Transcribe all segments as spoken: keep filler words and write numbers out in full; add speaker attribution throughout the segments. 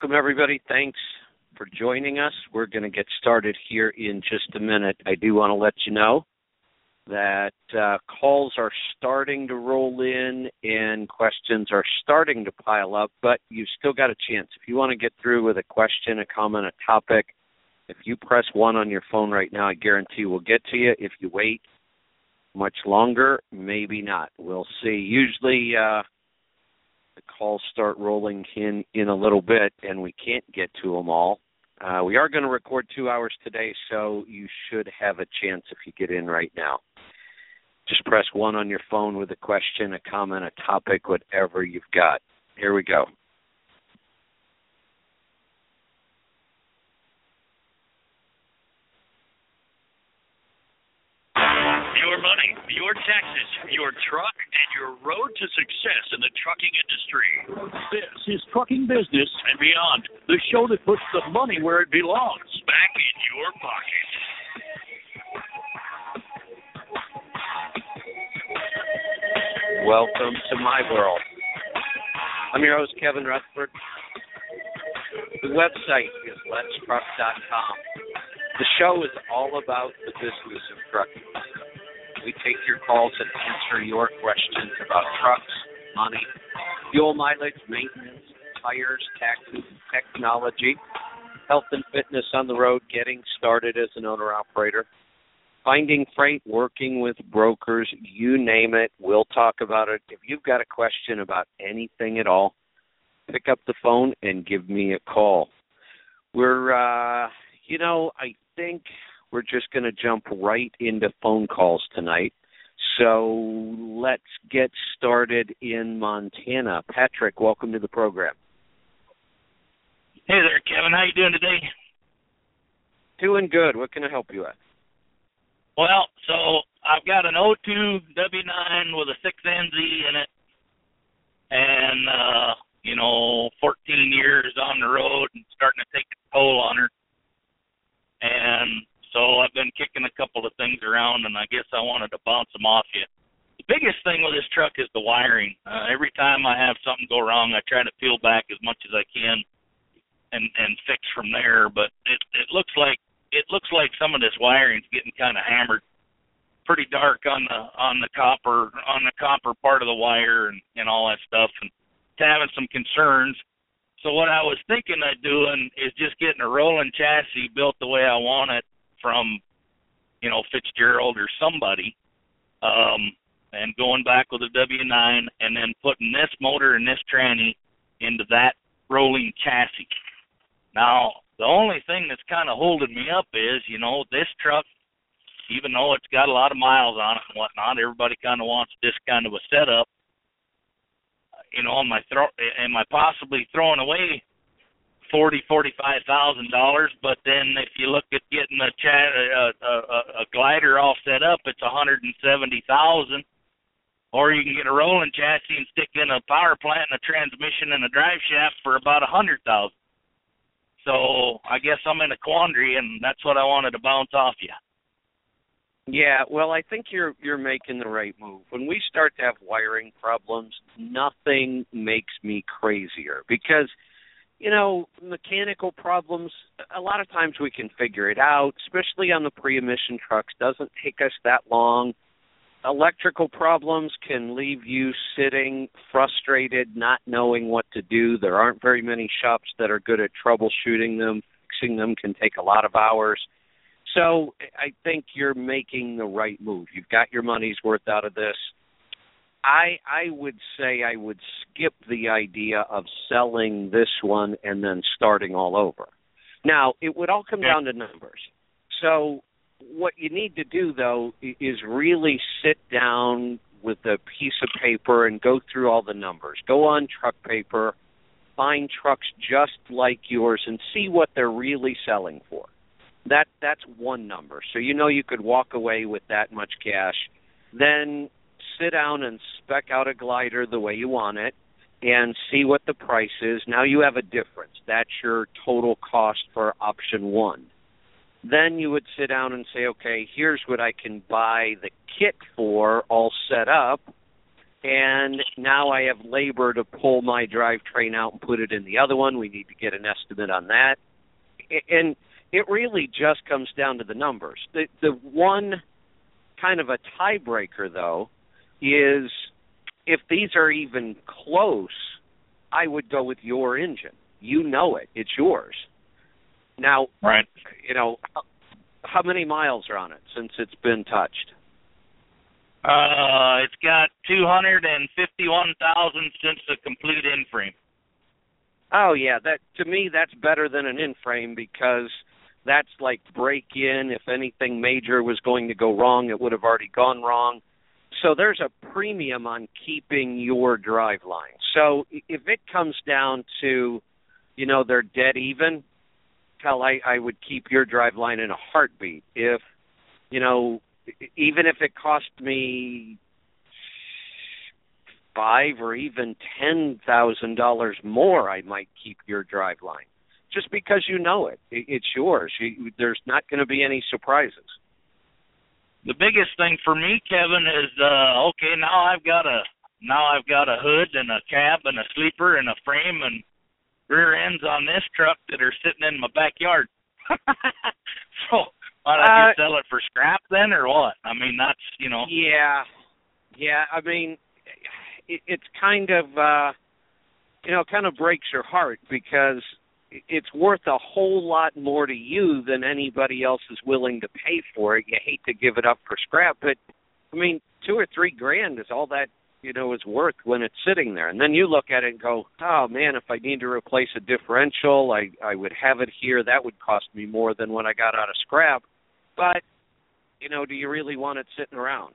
Speaker 1: welcome, everybody. Thanks for joining us. We're going to get started here in just a minute. I do want to let you know that uh, calls are starting to roll in and questions are starting to pile up, but you've still got a chance. If you want to get through with a question, a comment, a topic, if you press one on your phone right now, I guarantee we'll get to you. If you wait much longer, maybe not. We'll see. Usually uh, the calls start rolling in in a little bit, and we can't get to them all. Uh, we are going to record two hours today, so you should have a chance if you get in right now. Just press one on your phone with a question, a comment, a topic, whatever you've got. Here we go.
Speaker 2: Your money, your taxes, your truck, and your road to success in the trucking industry. This is Trucking Business and Beyond, the show that puts the money where it belongs, back in your pocket.
Speaker 1: Welcome to my world. I'm your host, Kevin Rutherford. The website is lets truck dot com. The show is all about the business of trucking. We take your calls and answer your questions about trucks, money, fuel mileage, maintenance, tires, taxes, technology, health and fitness on the road, getting started as an owner-operator, finding freight, working with brokers, you name it, we'll talk about it. If you've got a question about anything at all, pick up the phone and give me a call. We're, uh, you know, I think we're just going to jump right into phone calls tonight. So let's get started in Montana. Patrick, welcome to the program.
Speaker 3: Hey there, Kevin. How you doing today?
Speaker 1: Doing good. What can I help you with?
Speaker 3: Well, so I've got an oh two W nine with a six N Z in it, and, uh, you know, fourteen years on the road and starting to take a toll on her. And so I've been kicking a couple of things around, and I guess I wanted to bounce them off you. The biggest thing with this truck is the wiring. Uh, every time I have something go wrong, I try to peel back as much as I can and, and fix from there. But it, it looks like it looks like some of this wiring's getting kind of hammered, pretty dark on the on the copper on the copper part of the wire and, and all that stuff, and it's having some concerns. So what I was thinking of doing is just getting a rolling chassis built the way I want it from, you know, Fitzgerald or somebody, um, and going back with a W nine and then putting this motor and this tranny into that rolling chassis. Now, the only thing that's kind of holding me up is, you know, this truck, even though it's got a lot of miles on it and whatnot, everybody kind of wants this kind of a setup. You know, am I, throw, am I possibly throwing away forty, forty-five thousand dollars? But then if you look at getting a, chat, a, a, a glider all set up, it's one hundred seventy thousand. Or you can get a rolling chassis and stick in a power plant and a transmission and a drive shaft for about a hundred thousand. So I guess I'm in a quandary, and that's what I wanted to bounce off you.
Speaker 1: Yeah, well, I think you're you're making the right move. When we start to have wiring problems, nothing makes me crazier because, you know, mechanical problems, a lot of times we can figure it out, especially on the pre-emission trucks. Doesn't take us that long. Electrical problems can leave you sitting frustrated, not knowing what to do. There aren't very many shops that are good at troubleshooting them. Fixing them can take a lot of hours. So I think you're making the right move. You've got your money's worth out of this. I I would say I would skip the idea of selling this one and then starting all over. Now, it would all come down to numbers. So what you need to do, though, is really sit down with a piece of paper and go through all the numbers. Go on Truck Paper, find trucks just like yours, and see what they're really selling for. That That's one number. So you know you could walk away with that much cash. Then sit down and spec out a glider the way you want it and see what the price is. Now you have a difference. That's your total cost for option one. Then you would sit down and say, okay, here's what I can buy the kit for all set up. and now I have labor to pull my drivetrain out and put it in the other one. We need to get an estimate on that. And it really just comes down to the numbers. The, the one kind of a tiebreaker, though, is if these are even close, I would go with your engine. You know it. It's yours. Now,
Speaker 3: right.
Speaker 1: you know, how many miles are on it since it's been touched?
Speaker 3: Uh, it's got two hundred fifty-one thousand since the complete in-frame.
Speaker 1: Oh, yeah. That to me, that's better than an in-frame because that's like break-in. If anything major was going to go wrong, it would have already gone wrong. So there's a premium on keeping your drive line. So if it comes down to, you know, they're dead even, hell, I, I would keep your drive line in a heartbeat. If, you know, even if it cost me five or even ten thousand dollars more, I might keep your drive line, just because you know it. It's yours. You, there's not going to be any surprises.
Speaker 3: The biggest thing for me, Kevin, is uh, okay. Now I've got a now I've got a hood and a cab and a sleeper and a frame and rear ends on this truck that are sitting in my backyard. So. Why don't
Speaker 1: uh,
Speaker 3: you sell it for scrap then, or what? I mean, that's, you know.
Speaker 1: Yeah, yeah. I mean, it, it's kind of, uh, you know, kind of breaks your heart because it's worth a whole lot more to you than anybody else is willing to pay for it. You hate to give it up for scrap, but I mean, two or three grand is all that, you know, is worth when it's sitting there. And then you look at it and go, oh, man, if I need to replace a differential, I, I would have it here. That would cost me more than what I got out of scrap. But, you know, do you really want it sitting around?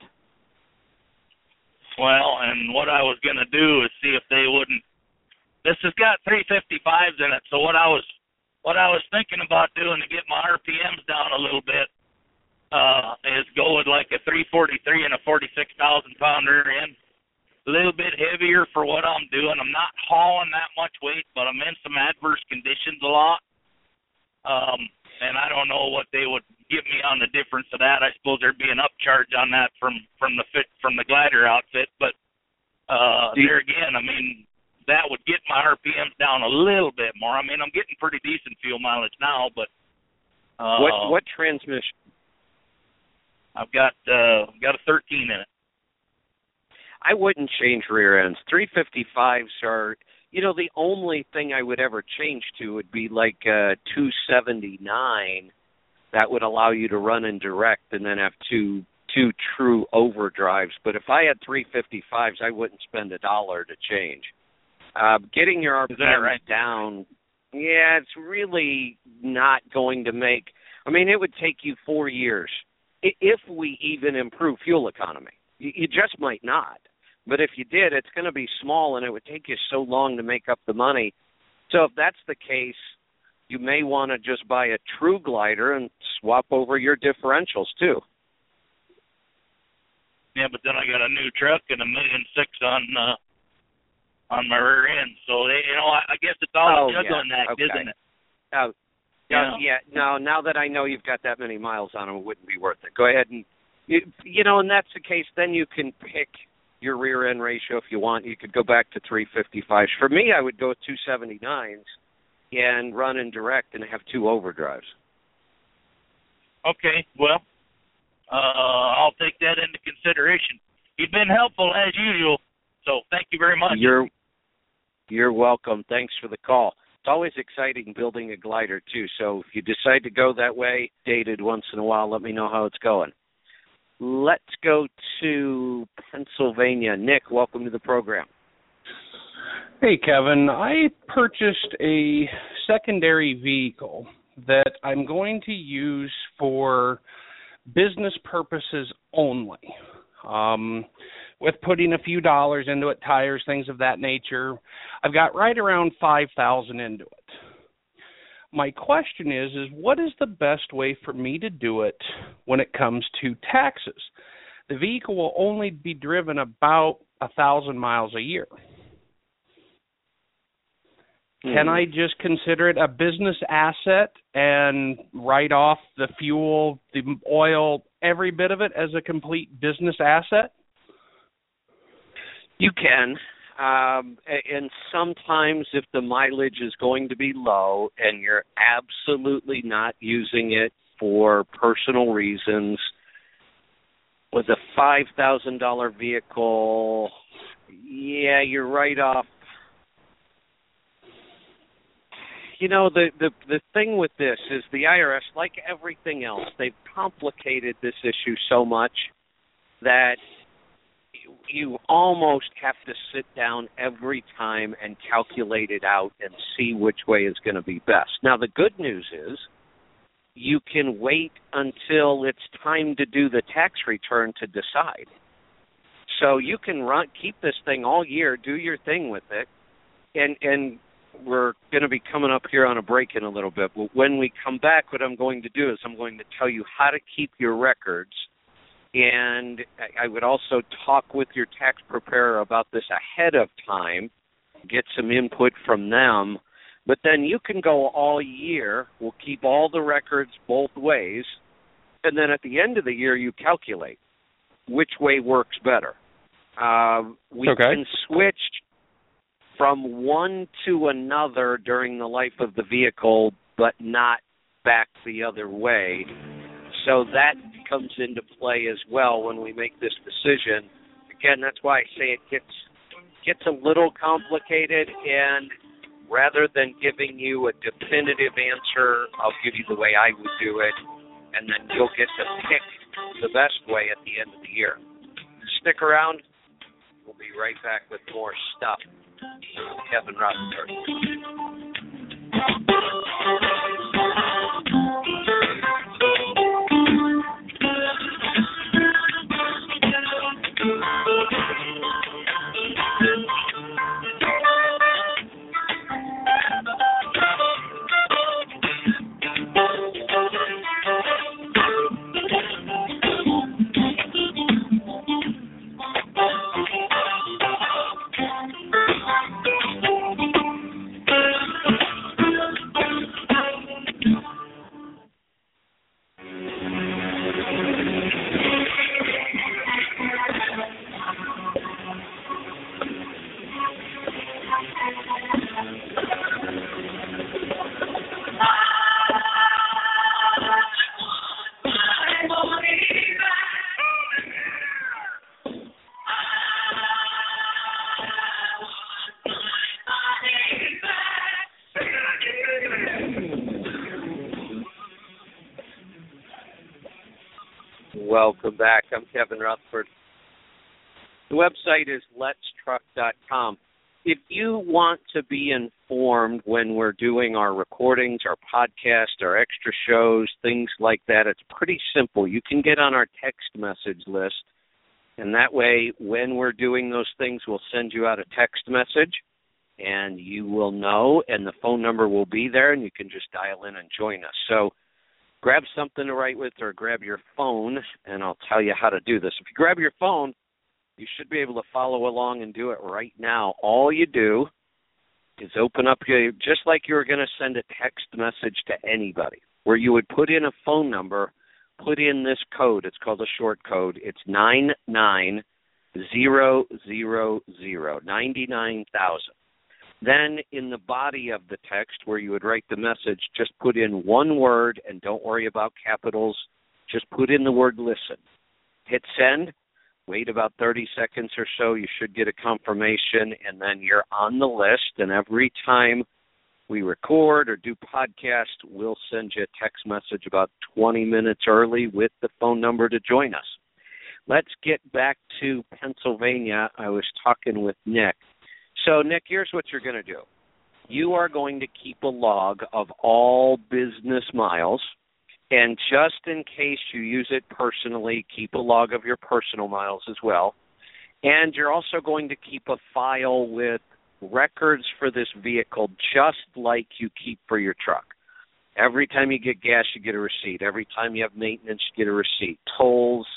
Speaker 3: Well, and what I was going to do is see if they wouldn't. This has got three fifty-fives in it, so what I was what I was thinking about doing to get my R P Ms down a little bit uh, is go with like a three forty-three and a forty-six thousand pound rear end. A little bit heavier for what I'm doing. I'm not hauling that much weight, but I'm in some adverse conditions a lot. Um, and I don't know what they would give me on the difference of that. I suppose there'd be an upcharge on that from, from the fit from the glider outfit. But uh, there again, I mean, that would get my R P Ms down a little bit more. I mean, I'm getting pretty decent fuel mileage now, but uh,
Speaker 1: what what transmission?
Speaker 3: I've got uh, got a thirteen in it.
Speaker 1: I wouldn't change rear ends. three fifty-fives are, you know, the only thing I would ever change to would be like a two seventy-nine that would allow you to run in direct and then have two two true overdrives. But if I had three fifty-fives, I wouldn't spend a dollar to change. Uh, getting your R P Ms
Speaker 3: right?
Speaker 1: down, yeah, it's really not going to make, I mean, it would take you four years if we even improve fuel economy. You, you just might not. But if you did, it's going to be small, and it would take you so long to make up the money. So if that's the case, you may want to just buy a true glider and swap over your differentials, too.
Speaker 3: Yeah, but then I got a new truck and a million six on uh, on my rear end. So, they, you know, I, I guess it's all
Speaker 1: oh,
Speaker 3: a juggling
Speaker 1: yeah.
Speaker 3: act,
Speaker 1: okay.
Speaker 3: isn't it?
Speaker 1: Oh,
Speaker 3: you
Speaker 1: yeah,
Speaker 3: know?
Speaker 1: yeah. No, now that I know you've got that many miles on them, it wouldn't be worth it. Go ahead and, you, you know, and that's the case, then you can pick your rear end ratio if you want. You could go back to three fifty-fives. For me, I would go with two seventy-nines and run in direct and have two overdrives.
Speaker 3: Okay, well, uh, I'll take that into consideration. You've been helpful as usual, so thank you very much.
Speaker 1: You're you're welcome. Thanks for the call. It's always exciting building a glider, too, so if you decide to go that way, dated once in a while, let me know how it's going. Let's go to Pennsylvania. Nick, welcome to the program.
Speaker 4: Hey, Kevin. I purchased a secondary vehicle that I'm going to use for business purposes only. Um, with putting a few dollars into it, tires, things of that nature, I've got right around five thousand dollars into it. My question is, is what is the best way for me to do it when it comes to taxes? The vehicle will only be driven about a thousand miles a year. Can I just consider it a business asset and write off the fuel, the oil, every bit of it as a complete business asset?
Speaker 1: You can. Um, and sometimes if the mileage is going to be low and you're absolutely not using it for personal reasons, with a five thousand dollars vehicle, yeah, you're right off. You know, the, the, the thing with this is the I R S, like everything else, they've complicated this issue so much that you almost have to sit down every time and calculate it out and see which way is going to be best. Now, the good news is you can wait until it's time to do the tax return to decide. So you can run, keep this thing all year, do your thing with it, and and we're going to be coming up here on a break in a little bit. But when we come back, what I'm going to do is I'm going to tell you how to keep your records. And I would also talk with your tax preparer about this ahead of time, get some input from them. But then you can go all year. We'll keep all the records both ways. And then at the end of the year, you calculate which way works better. Uh, we
Speaker 4: okay.
Speaker 1: can switch from one to another during the life of the vehicle, but not back the other way. So that comes into play as well when we make this decision. Again, that's why I say it gets gets a little complicated, and rather than giving you a definitive answer, I'll give you the way I would do it, and then you'll get to pick the best way at the end of the year. Stick around. We'll be right back with more stuff. Kevin Rutherford. Welcome back. I'm Kevin Rutherford. The website is lets truck dot com. If you want to be informed when we're doing our recordings, our podcasts, our extra shows, things like that, it's pretty simple. You can get on our text message list, and that way when we're doing those things, we'll send you out a text message, and you will know, and the phone number will be there, and you can just dial in and join us. So grab something to write with or grab your phone, and I'll tell you how to do this. If you grab your phone, you should be able to follow along and do it right now. All you do is open up your, just like you were going to send a text message to anybody, where you would put in a phone number, put in this code. It's called a short code. It's nine nine zero zero zero, ninety-nine thousand. Then in the body of the text where you would write the message, just put in one word, and don't worry about capitals. Just put in the word listen. Hit send. Wait about thirty seconds or so. You should get a confirmation, and then you're on the list. And every time we record or do podcast, we'll send you a text message about twenty minutes early with the phone number to join us. Let's get back to Pennsylvania. I was talking with Nick. So, Nick, here's what you're going to do. You are going to keep a log of all business miles, and just in case you use it personally, keep a log of your personal miles as well. And you're also going to keep a file with records for this vehicle, just like you keep for your truck. Every time you get gas, you get a receipt. Every time you have maintenance, you get a receipt. Tolls,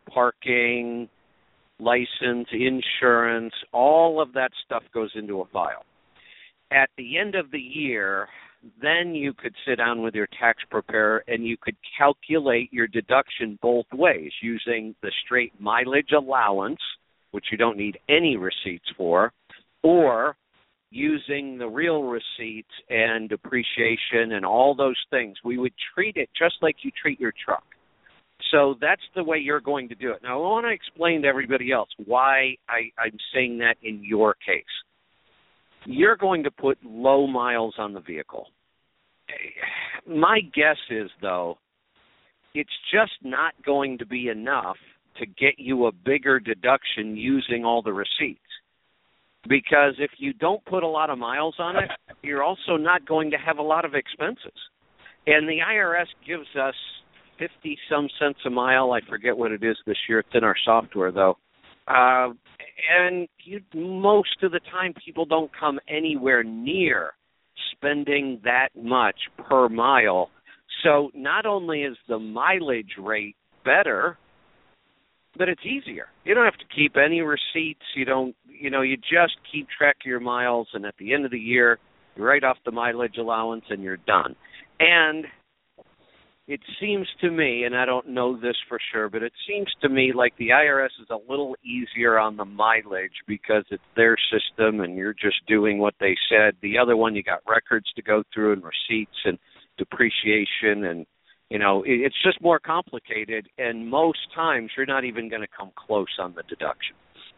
Speaker 1: parking, license, insurance, all of that stuff goes into a file. At the end of the year, then you could sit down with your tax preparer and you could calculate your deduction both ways using the straight mileage allowance which you don't need any receipts for, or using the real receipts and depreciation and all those things. We would treat it just like you treat your truck. So that's the way you're going to do it. Now, I want to explain to everybody else why I, I'm saying that in your case. You're going to put low miles on the vehicle. My guess is, though, it's just not going to be enough to get you a bigger deduction using all the receipts. Because if you don't put a lot of miles on it, you're also not going to have a lot of expenses. And the I R S gives us fifty-some cents a mile. I forget what it is this year. It's in our software, though. Uh, and you, most of the time, people don't come anywhere near spending that much per mile. So not only is the mileage rate better, but it's easier. You don't have to keep any receipts. You don't, you know, you just keep track of your miles, and at the end of the year, you write off the mileage allowance, and you're done. And it seems to me, and I don't know this for sure, but it seems to me like the I R S is a little easier on the mileage because it's their system, and you're just doing what they said. The other one, you got records to go through and receipts and depreciation, and you know, it's just more complicated, and most times you're not even going to come close on the deduction.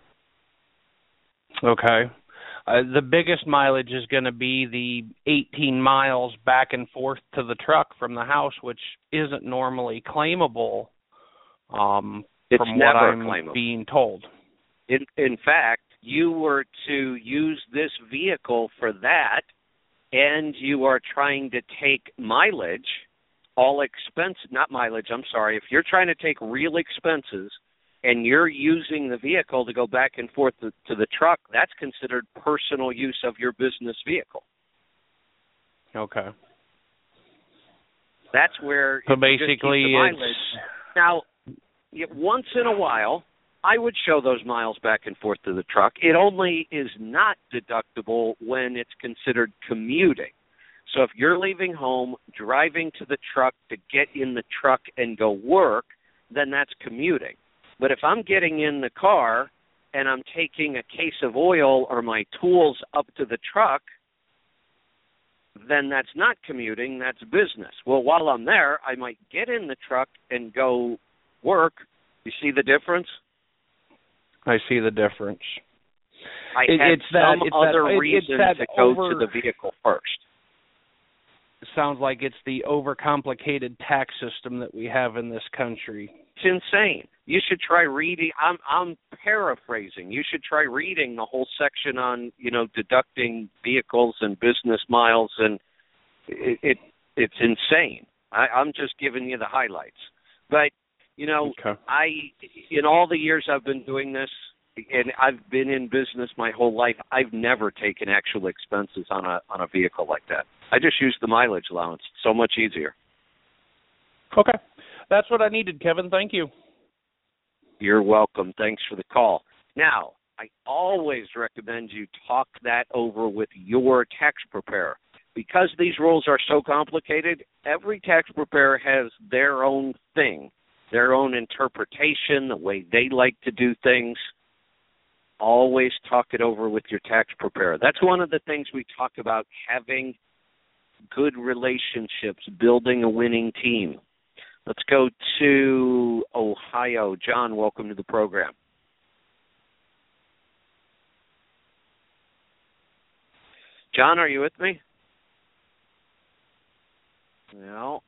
Speaker 4: Okay. Uh, the biggest mileage is going to be the eighteen miles back and forth to the truck from the house, which isn't normally claimable um,
Speaker 1: it's
Speaker 4: from
Speaker 1: never
Speaker 4: what I'm
Speaker 1: claimable.
Speaker 4: being told.
Speaker 1: In, in fact, you were to use this vehicle for that, and you are trying to take mileage, all expense, not mileage, I'm sorry. If you're trying to take real expenses and you're using the vehicle to go back and forth to, to the truck, that's considered personal use of your business vehicle.
Speaker 4: Okay.
Speaker 1: That's where
Speaker 4: so
Speaker 1: you just keep
Speaker 4: basically
Speaker 1: the mileage. Now, once in a while, I would show those miles back and forth to the truck. It only is not deductible when it's considered commuting. So if you're leaving home, driving to the truck to get in the truck and go work, then that's commuting. But if I'm getting in the car and I'm taking a case of oil or my tools up to the truck, then that's not commuting, that's business. Well, while I'm there, I might get in the truck and go work. You see the difference?
Speaker 4: I see the difference.
Speaker 1: I
Speaker 4: it,
Speaker 1: had
Speaker 4: it's that,
Speaker 1: some
Speaker 4: it's
Speaker 1: other
Speaker 4: that,
Speaker 1: reason
Speaker 4: that
Speaker 1: to go
Speaker 4: over...
Speaker 1: to the vehicle first.
Speaker 4: Sounds like it's the overcomplicated tax system that we have in this country.
Speaker 1: It's insane. You should try reading. I'm I'm paraphrasing. You should try reading the whole section on, you know, deducting vehicles and business miles, and it, it it's insane. I, I'm just giving you the highlights. But you know,
Speaker 4: okay.
Speaker 1: I in all the years I've been doing this, and I've been in business my whole life, I've never taken actual expenses on a on a vehicle like that. I just use the mileage allowance. It's so much easier.
Speaker 4: Okay. That's what I needed, Kevin. Thank you.
Speaker 1: You're welcome. Thanks for the call. Now, I always recommend you talk that over with your tax preparer. Because these rules are so complicated, every tax preparer has their own thing, their own interpretation, the way they like to do things. Always talk it over with your tax preparer. That's one of the things we talk about, having good relationships, building a winning team. Let's go to Ohio. John, welcome to the program. John, are you with me? No.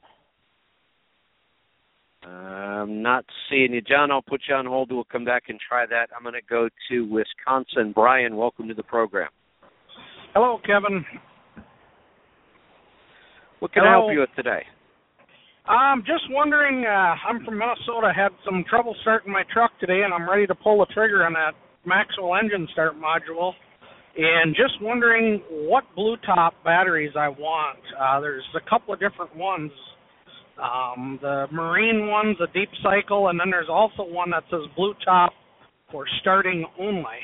Speaker 1: I'm not seeing you. John, I'll put you on hold. We'll come back and try that. I'm going to go to Wisconsin. Brian, welcome to the program.
Speaker 5: Hello, Kevin.
Speaker 1: What can
Speaker 5: Hello.
Speaker 1: I help you with today?
Speaker 5: I'm just wondering, uh, I'm from Minnesota, had some trouble starting my truck today, and I'm ready to pull the trigger on that Maxwell engine start module. And just wondering what Blue Top batteries I want. Uh, there's a couple of different ones. Um, the Marine one's a deep cycle, and then there's also one that says Blue Top for starting only.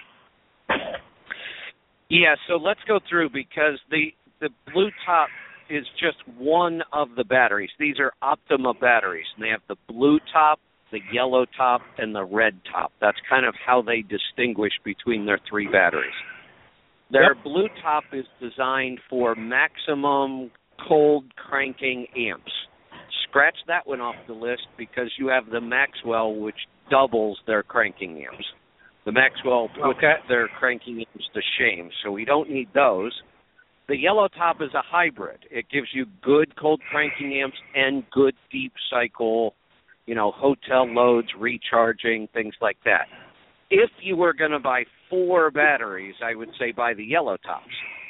Speaker 1: Yeah, so let's go through, because the, the Blue Top is just one of the batteries. These are Optima batteries, and they have the Blue Top, the yellow top, and the red top. That's kind of how they distinguish between their three batteries. Their yep. blue top is designed for maximum cold cranking amps. Scratch that one off the list because you have the Maxwell, which doubles their cranking amps. The Maxwell puts okay. their cranking amps to shame, so we don't need those. The yellow top is a hybrid. It gives you good cold cranking amps and good deep cycle, you know, hotel loads, recharging, things like that. If you were going to buy four batteries, I would say buy the yellow tops.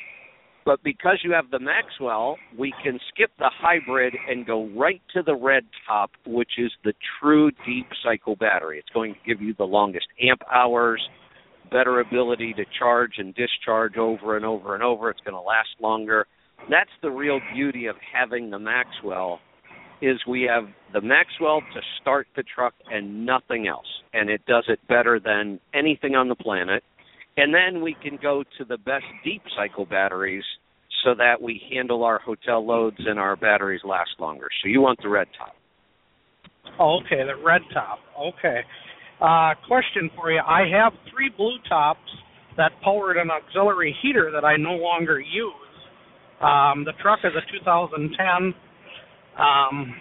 Speaker 1: But because you have the Maxwell, we can skip the hybrid and go right to the red top, which is the true deep cycle battery. It's going to give you the longest amp hours, better ability to charge and discharge over and over and over. It's going to last longer. That's the real beauty of having the Maxwell, is we have the Maxwell to start the truck and nothing else. And it does it better than anything on the planet. And then we can go to the best deep cycle batteries so that we handle our hotel loads and our batteries last longer. So you want the red top.
Speaker 5: Oh, okay, the red top. Okay. Uh, question for you. I have three blue tops that powered an auxiliary heater that I no longer use. Um, the truck is a two thousand ten, um,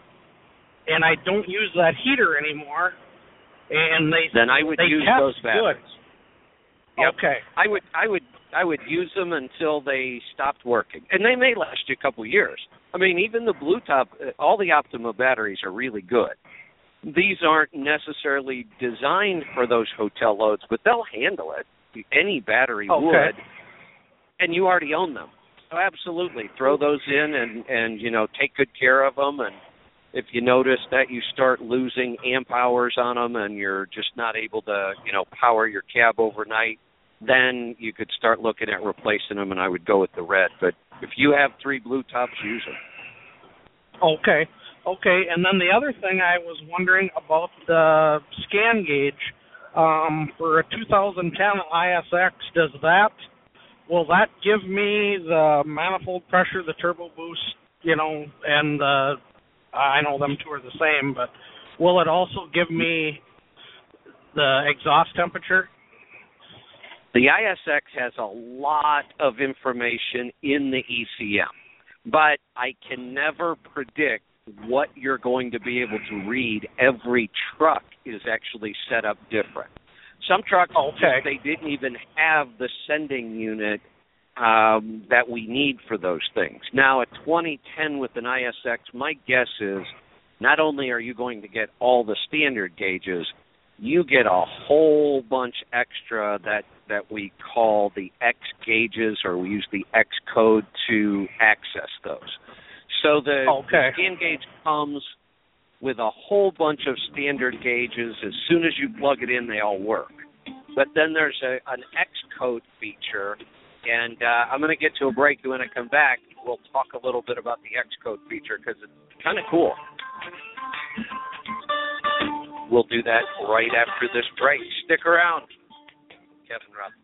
Speaker 5: and I don't use that heater anymore. And they
Speaker 1: then I would
Speaker 5: they
Speaker 1: use
Speaker 5: kept
Speaker 1: those batteries.
Speaker 5: Good.
Speaker 1: Yep.
Speaker 5: Okay.
Speaker 1: I would I would I would use them until they stopped working, and they may last you a couple of years. I mean, even the blue top, all the Optima batteries are really good. These aren't necessarily designed for those hotel loads, but they'll handle it. Any battery
Speaker 5: okay.
Speaker 1: would, and you already own them. So absolutely, throw those in and, and, you know, take good care of them. And if you notice that you start losing amp hours on them and you're just not able to, you know, power your cab overnight, then you could start looking at replacing them, and I would go with the red. But if you have three blue tops, use them.
Speaker 5: Okay. Okay, and then the other thing I was wondering about the scan gauge um, for a two thousand ten I S X, does that, will that give me the manifold pressure, the turbo boost, you know, and the, I know them two are the same, but will it also give me the exhaust temperature?
Speaker 1: The I S X has a lot of information in the E C M, but I can never predict what you're going to be able to read. Every truck is actually set up different. Some trucks,
Speaker 5: okay.
Speaker 1: they didn't even have the sending unit um, that we need for those things. Now, a twenty ten with an I S X, my guess is not only are you going to get all the standard gauges, you get a whole bunch extra that, that we call the X gauges, or we use the X code to access those. So the,
Speaker 5: okay.
Speaker 1: the scan gauge comes with a whole bunch of standard gauges. As soon as you plug it in, they all work. But then there's a, an X code feature, and uh, I'm going to get to a break. When I come back, we'll talk a little bit about the X code feature because it's kind of cool. We'll do that right after this break. Stick around. Kevin Rutherford.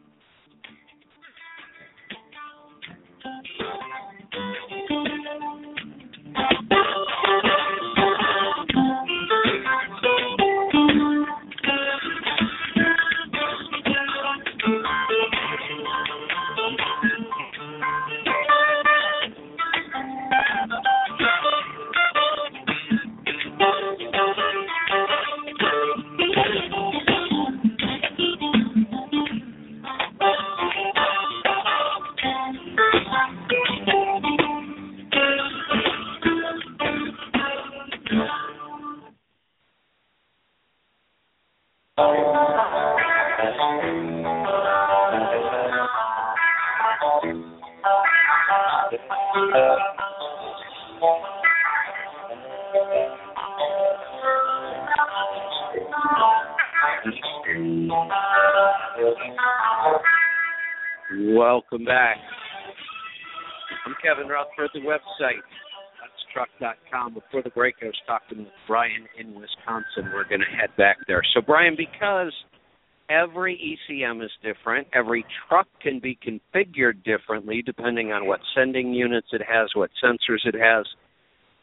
Speaker 1: Welcome back. I'm Kevin Rutherford, the website. That's truck dot com. Before the break, I was talking with Brian in Wisconsin. We're going to head back there. So, Brian, because every E C M is different, every truck can be configured differently depending on what sending units it has, what sensors it has,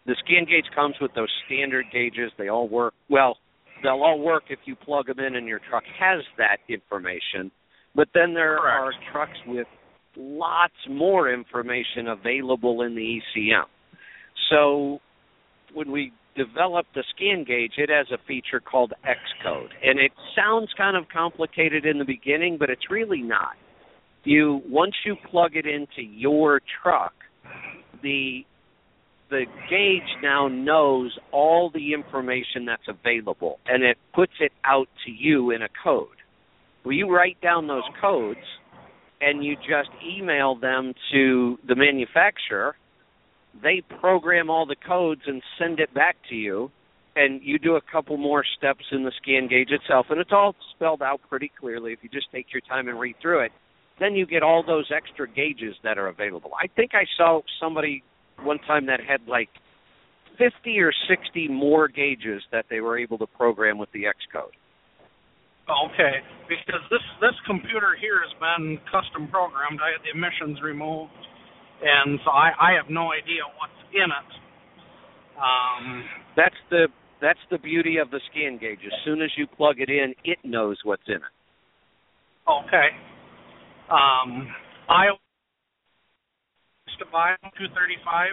Speaker 1: the scan gauge comes with those standard gauges. They all work. Well, they'll all work if you plug them in and your truck has that information. But then there
Speaker 5: Correct.
Speaker 1: are trucks with lots more information available in the E C M. So when we developed the scan gauge, it has a feature called Xcode. And it sounds kind of complicated in the beginning, but it's really not. You once you plug it into your truck, the the gauge now knows all the information that's available, and it puts it out to you in a code. Well, you write down those codes, and you just email them to the manufacturer. They program all the codes and send it back to you, and you do a couple more steps in the scan gauge itself, and it's all spelled out pretty clearly if you just take your time and read through it. Then you get all those extra gauges that are available. I think I saw somebody one time that had like fifty or sixty more gauges that they were able to program with the Xcode.
Speaker 5: Okay, because this this computer here has been custom programmed. I had the emissions removed, and so I, I have no idea what's in it. Um,
Speaker 1: that's the that's the beauty of the scan gauge. As soon as you plug it in, it knows what's in it.
Speaker 5: Okay. Um, Iowa to buy two thirty-five.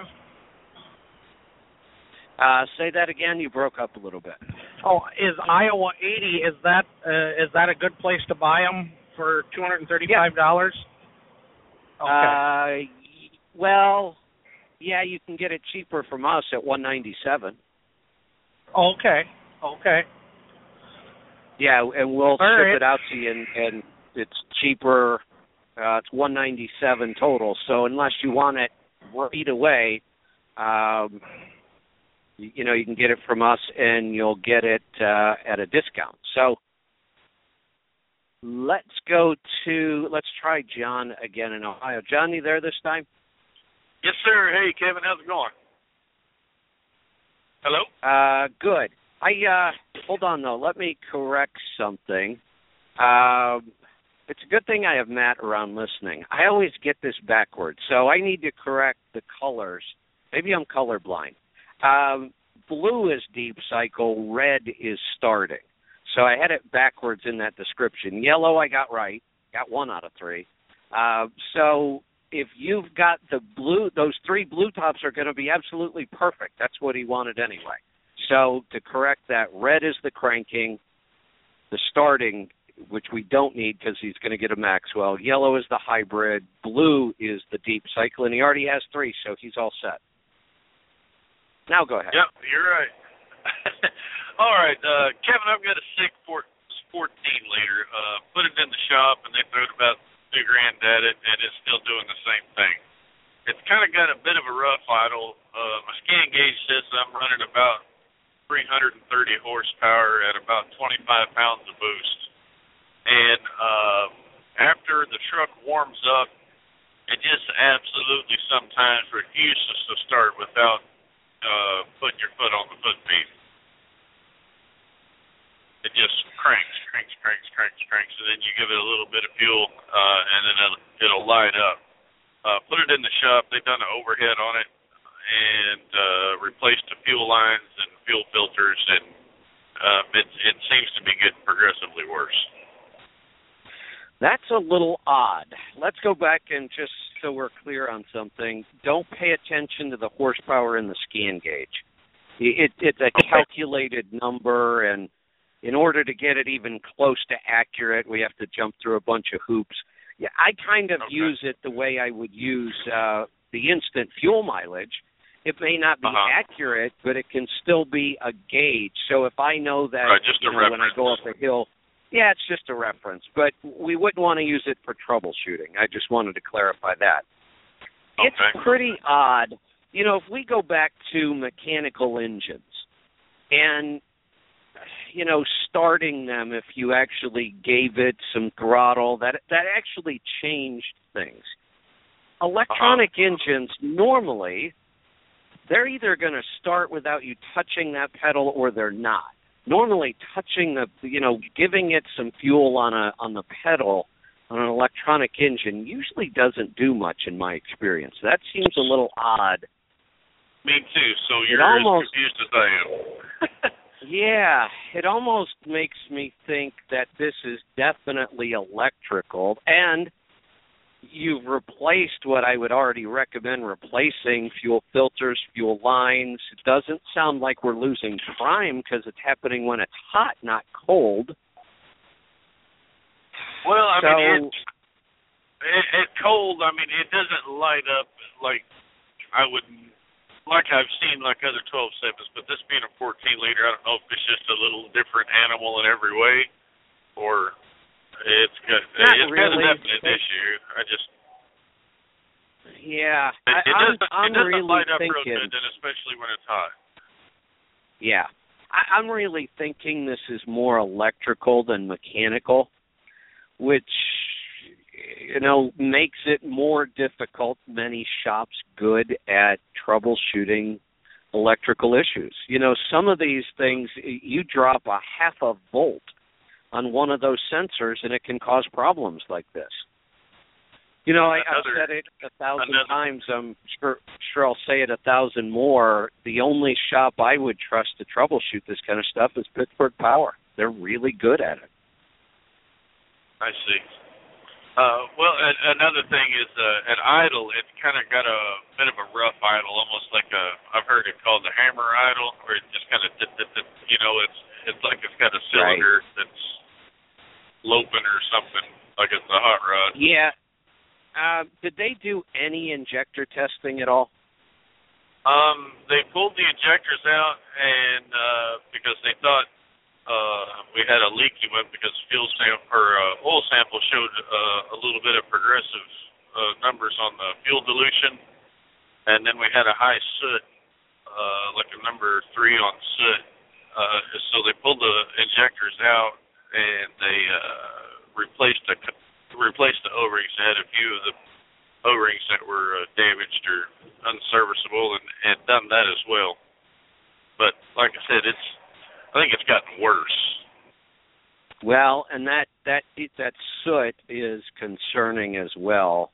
Speaker 1: Uh, say that again. You broke up a little bit.
Speaker 5: Oh, is Iowa eighty? Is that uh, is that a good place to buy them for two hundred and thirty-five dollars?
Speaker 1: Yeah. Okay. Uh, well, yeah, you can get it cheaper from us at one ninety-seven.
Speaker 5: Okay. Okay.
Speaker 1: Yeah, and we'll
Speaker 5: All
Speaker 1: ship
Speaker 5: right.
Speaker 1: it out to you, and, and it's cheaper. Uh, it's one ninety-seven total. So unless you want it right away, um, you, you know, you can get it from us, and you'll get it uh, at a discount. So let's go to let's try John again in Ohio. John, you there this time?
Speaker 6: Yes, sir. Hey, Kevin, how's it going? Hello?
Speaker 1: Uh, good. I uh, hold on though. Let me correct something. Um, it's a good thing I have Matt around listening. I always get this backwards, so I need to correct the colors. Maybe I'm colorblind. Um, blue is deep cycle. Red is starting. So I had it backwards in that description. Yellow I got right. Got one out of three. Uh, so if you've got the blue, those three blue tops are going to be absolutely perfect. That's what he wanted anyway. So to correct that, red is the cranking, the starting, which we don't need because he's going to get a Maxwell. Yellow is the hybrid. Blue is the deep cycle, and he already has three, so he's all set. Now go ahead.
Speaker 6: Yep, you're right. All right, uh, Kevin, I've got a sick fourteen liter. Uh, put it in the shop, and they throwed about two grand at it, and it's still doing the same thing. It's kind of got a bit of a rough idle. Uh, my scan gauge says I'm running about three hundred thirty horsepower at about twenty-five pounds of boost. And uh, after the truck warms up, it just absolutely sometimes refuses to start without uh, putting your foot on the foot pedal. It just cranks, cranks, cranks, cranks, cranks, and then you give it a little bit of fuel, uh, and then it'll, it'll light up. Uh, put it in the shop. They've done an overhead on it and uh, replaced the fuel lines and fuel filters, and uh, it, it seems to be getting progressively worse.
Speaker 1: That's a little odd. Let's go back and just so we're clear on something, don't pay attention to the horsepower in the scan gauge. It, it's a calculated number, and in order to get it even close to accurate, we have to jump through a bunch of hoops. Yeah, I kind of okay. use it the way I would use uh, the instant fuel mileage. It may not be uh-huh. accurate, but it can still be a gauge. So if I know that
Speaker 6: right, just
Speaker 1: you
Speaker 6: a
Speaker 1: know,
Speaker 6: reference.
Speaker 1: when I go up a hill, yeah, it's just a reference. But we wouldn't want to use it for troubleshooting. I just wanted to clarify that.
Speaker 6: Okay.
Speaker 1: It's pretty odd. You know, if we go back to mechanical engines and, you know, starting them, if you actually gave it some throttle, that that actually changed things. Electronic uh-huh. engines, normally, they're either going to start without you touching that pedal or they're not. Normally, touching the, you know, giving it some fuel on a on the pedal on an electronic engine usually doesn't do much in my experience. That seems a little odd
Speaker 6: Me too. So you're
Speaker 1: almost,
Speaker 6: as confused as I am.
Speaker 1: Yeah, it almost makes me think that this is definitely electrical, and you've replaced what I would already recommend replacing: fuel filters, fuel lines. It doesn't sound like we're losing prime because it's happening when it's hot, not cold.
Speaker 6: Well, I
Speaker 1: so,
Speaker 6: mean, it, it, it cold, I mean, it doesn't light up like I would, like I've seen like other twelve sevens, but this being a fourteen liter, I don't know if it's just a little different animal in every way, or it's got, it's
Speaker 1: really.
Speaker 6: got a definite issue. I just,
Speaker 1: yeah,
Speaker 6: it, it
Speaker 1: I'm,
Speaker 6: doesn't,
Speaker 1: I'm
Speaker 6: it doesn't
Speaker 1: really
Speaker 6: light up
Speaker 1: thinking,
Speaker 6: real good, and especially when it's hot.
Speaker 1: Yeah, I, I'm really thinking this is more electrical than mechanical, which, you know, makes it more difficult. Many shops good at troubleshooting electrical issues. You know, some of these things, you drop a half a volt on one of those sensors and it can cause problems like this. You know, I, I've said it a thousand
Speaker 6: another.
Speaker 1: times. I'm sure, sure I'll say it a thousand more. The only shop I would trust to troubleshoot this kind of stuff is Pittsburgh Power. They're really good at it.
Speaker 6: I see. Uh, well, a- another thing is uh, at idle, it's kind of got a bit of a rough idle, almost like a, I've heard it called the hammer idle, where it just kind of, you know, it's it's like it's got a cylinder right. that's loping or something, like it's a hot rod.
Speaker 1: Yeah. Uh, did they do any injector testing at all?
Speaker 6: Um, they pulled the injectors out, and uh, because they thought Uh, we had a leaky one because fuel sample or uh, oil sample showed uh, a little bit of progressive uh, numbers on the fuel dilution, and then we had a high soot, uh, like a number three on soot. Uh, so they pulled the injectors out and they uh, replaced the replaced the O-rings. They had a few of the O-rings that were uh, damaged or unserviceable, and, and done that as well. But like I said, it's I think it's gotten worse.
Speaker 1: Well, and that that that soot is concerning as well.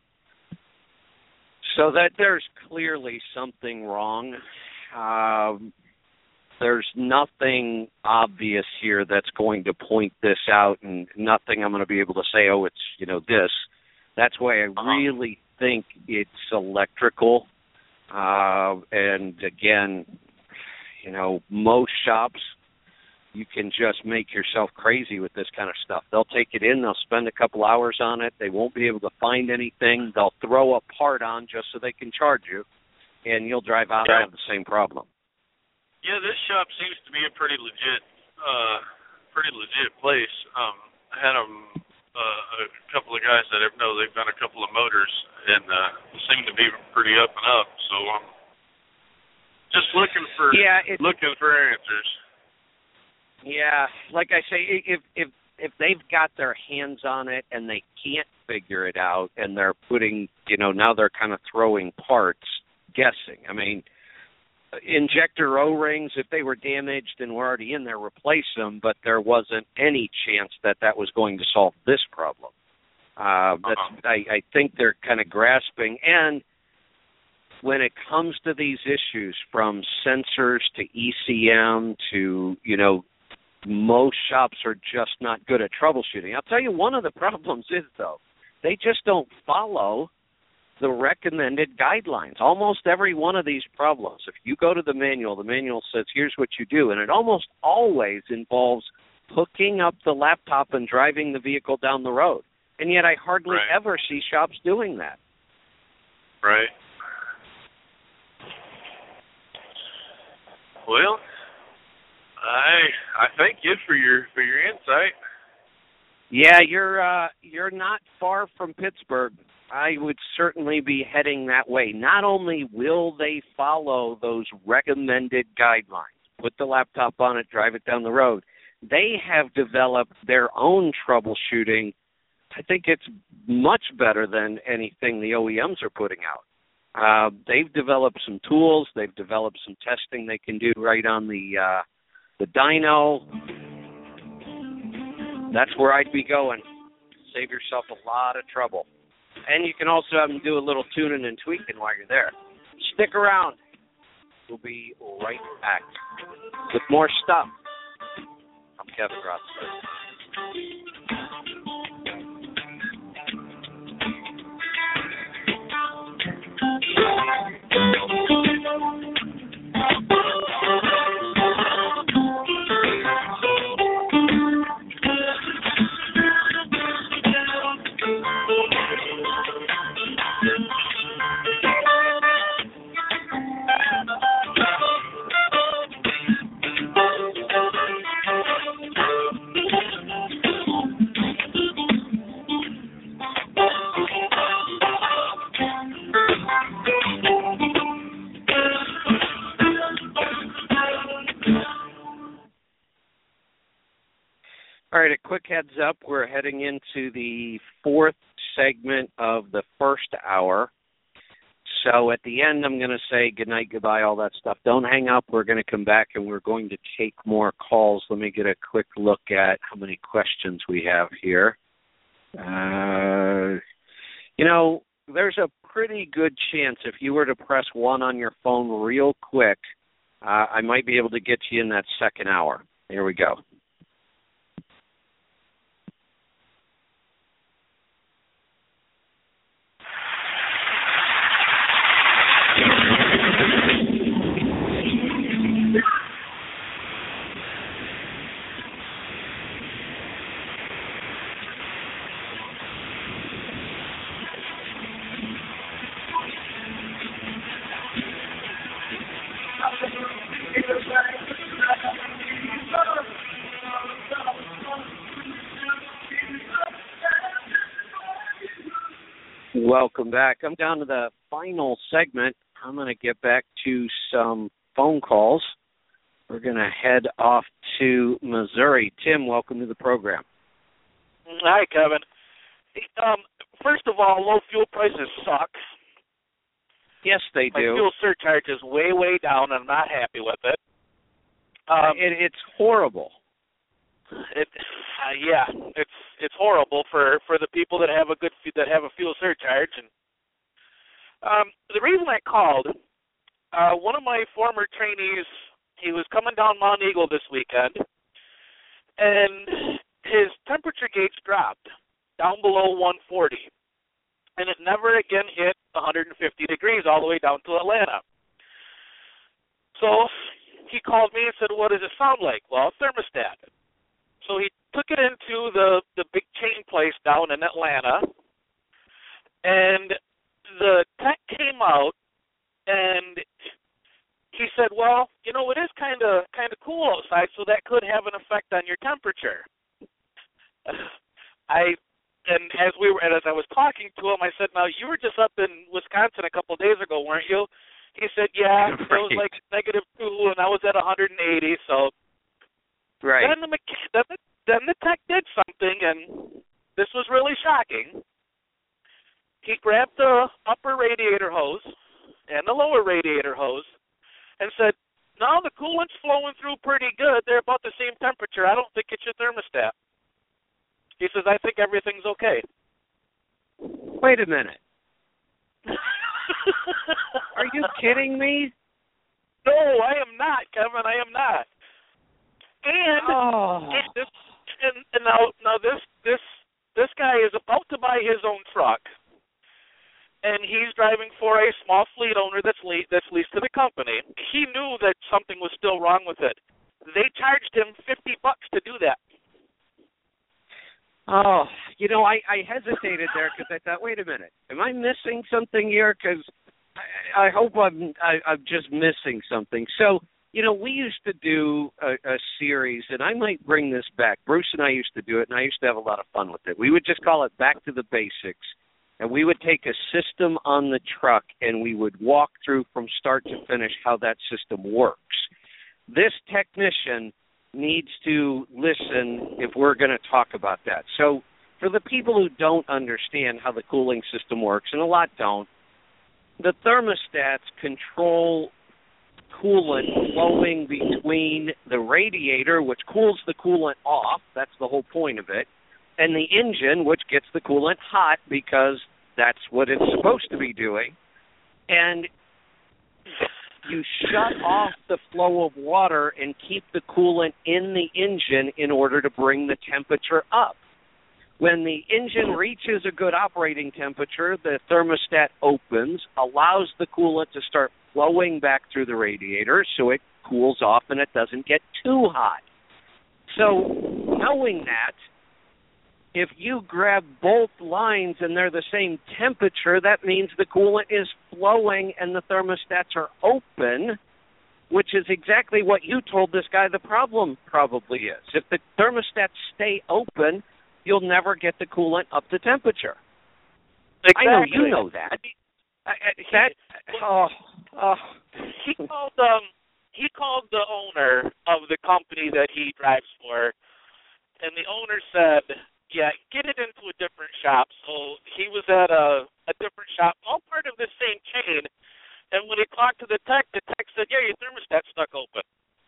Speaker 1: So that there's clearly something wrong. Um, there's nothing obvious here that's going to point this out, and nothing I'm going to be able to say, oh, it's, you know, this. That's why I uh-huh. really think it's electrical. Uh, and again, you know, most shops, you can just make yourself crazy with this kind of stuff. They'll take it in, they'll spend a couple hours on it, they won't be able to find anything, they'll throw a part on just so they can charge you, and you'll drive out
Speaker 6: right.
Speaker 1: and have the same problem.
Speaker 6: Yeah, this shop seems to be a pretty legit, uh, pretty legit place. Um, I had um, uh, a couple of guys that I know, they've done a couple of motors, and uh, seem to be pretty up and up, so I'm just looking for,
Speaker 1: yeah,
Speaker 6: looking for answers.
Speaker 1: Yeah, like I say, if if if they've got their hands on it and they can't figure it out, and they're putting, you know, now they're kind of throwing parts, guessing. I mean, injector O-rings, if they were damaged and were already in there, replace them, but there wasn't any chance that that was going to solve this problem. Uh, that's uh-huh. I, I think they're kind of grasping. And when it comes to these issues, from sensors to E C M to, you know, most shops are just not good at troubleshooting. I'll tell you, one of the problems is, though, they just don't follow the recommended guidelines. Almost every one of these problems, if you go to the manual, the manual says, here's what you do, and it almost always involves hooking up the laptop and driving the vehicle down the road. And yet I hardly
Speaker 6: right.
Speaker 1: ever see shops doing that.
Speaker 6: Right. Well, I I thank you for your for your insight.
Speaker 1: Yeah, you're uh, you're not far from Pittsburgh. I would certainly be heading that way. Not only will they follow those recommended guidelines, put the laptop on it, drive it down the road, they have developed their own troubleshooting. I think it's much better than anything the O E Ms are putting out. Uh, they've developed some tools. They've developed some testing they can do right on the uh, the dyno. That's where I'd be going. Save yourself a lot of trouble. And you can also have them do a little tuning and tweaking while you're there. Stick around. We'll be right back with more stuff. I'm Kevin Rothstein. All right, a quick heads up. We're heading into the fourth segment of the first hour. So at the end, I'm going to say goodnight, goodbye, all that stuff. Don't hang up. We're going to come back, and we're going to take more calls. Let me get a quick look at how many questions we have here. Uh, you know, there's a pretty good chance if you were to press one on your phone real quick, uh, I might be able to get you in that second hour. Here we go. Welcome back. I'm down to the final segment. I'm going to get back to some phone calls. We're going to head off to Missouri. Tim, welcome to the program.
Speaker 7: Hi, Kevin. Um, first of all, low fuel prices suck.
Speaker 1: Yes, they
Speaker 7: My
Speaker 1: do.
Speaker 7: fuel surcharge is way, way down, and I'm not happy with it. Um,
Speaker 1: it it's horrible.
Speaker 7: It, uh, yeah, it's it's horrible for, for the people that have a good that have a fuel surcharge. And um, the reason I called, uh, one of my former trainees, he was coming down Mount Eagle this weekend, and his temperature gauge dropped down below one forty, and it never again hit one hundred fifty degrees all the way down to Atlanta. So he called me and said, "What does it sound like?" Well, thermostat. So he took it into the, the big chain place down in Atlanta, and the tech came out, and he said, "Well, you know, it is kind of kind of cool outside, so that could have an effect on your temperature." I and as we were and as I was talking to him, I said, "Now you were just up in Wisconsin a couple of days ago, weren't you?" He said, "Yeah, right. It was like negative two, and I was at one hundred eighty, so."
Speaker 1: Right.
Speaker 7: Then the, then, the, then the tech did something, and this was really shocking. He grabbed the upper radiator hose and the lower radiator hose and said, "No, the coolant's flowing through pretty good. They're about the same temperature. I don't think it's your thermostat." He says, "I think everything's okay."
Speaker 1: Wait a minute. Are you kidding me?
Speaker 7: No, I am not, Kevin. I am not. And,
Speaker 1: oh.
Speaker 7: and, this, and, and now, now this this this guy is about to buy his own truck, and he's driving for a small fleet owner that's le- that's leased to the company. He knew that something was still wrong with it. They charged him fifty bucks to do that.
Speaker 1: Oh, you know, I, I hesitated there because I thought, wait a minute, am I missing something here? Because I, I hope I'm I, I'm just missing something. So. You know, we used to do a, a series, and I might bring this back. Bruce and I used to do it, and I used to have a lot of fun with it. We would just call it Back to the Basics, and we would take a system on the truck, and we would walk through from start to finish how that system works. This technician needs to listen if we're going to talk about that. So for the people who don't understand how the cooling system works, and a lot don't, the thermostats control coolant flowing between the radiator, which cools the coolant off, that's the whole point of it, and the engine, which gets the coolant hot because that's what it's supposed to be doing. And you shut off the flow of water and keep the coolant in the engine in order to bring the temperature up. When the engine reaches a good operating temperature, the thermostat opens, allows the coolant to start flowing back through the radiator so it cools off and it doesn't get too hot. So knowing that, if you grab both lines and they're the same temperature, that means the coolant is flowing and the thermostats are open, which is exactly what you told this guy the problem probably is. If the thermostats stay open, you'll never get the coolant up to temperature.
Speaker 7: Exactly.
Speaker 1: I know you know that.
Speaker 7: I, I, he,
Speaker 1: that oh, oh.
Speaker 7: He called um he called the owner of the company that he drives for, and the owner said, yeah, get it into a different shop. So he was at a, a different shop, all part of the same chain, and when he talked to the tech, the tech said, yeah, your thermostat's stuck open.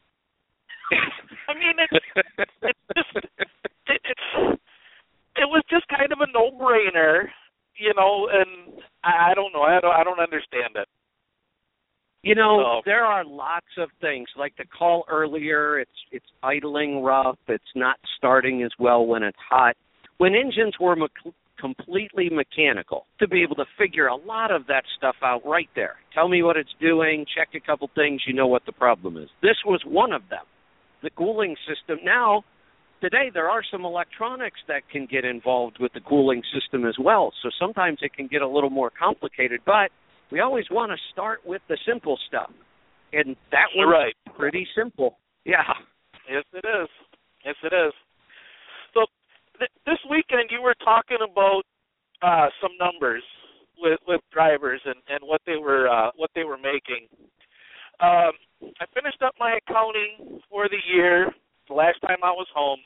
Speaker 7: I mean, it's, it's just, it, it's, it was just kind of a no-brainer, you know, and I, I don't know. I don't, I don't understand it.
Speaker 1: You know,
Speaker 7: so.
Speaker 1: There are lots of things, like the call earlier, it's it's idling rough, it's not starting as well when it's hot. When engines were me- completely mechanical, to be able to figure a lot of that stuff out right there. Tell me what it's doing, check a couple things, you know what the problem is. This was one of them. The cooling system. Now, today there are some electronics that can get involved with the cooling system as well, so sometimes it can get a little more complicated, but we always want to start with the simple stuff, and that was
Speaker 7: right.
Speaker 1: pretty simple. Yeah.
Speaker 7: Yes, it is. Yes, it is. So th- this weekend you were talking about uh, some numbers with, with drivers and, and what they were uh, what they were making. Um, I finished up my accounting for the year. The last time I was home,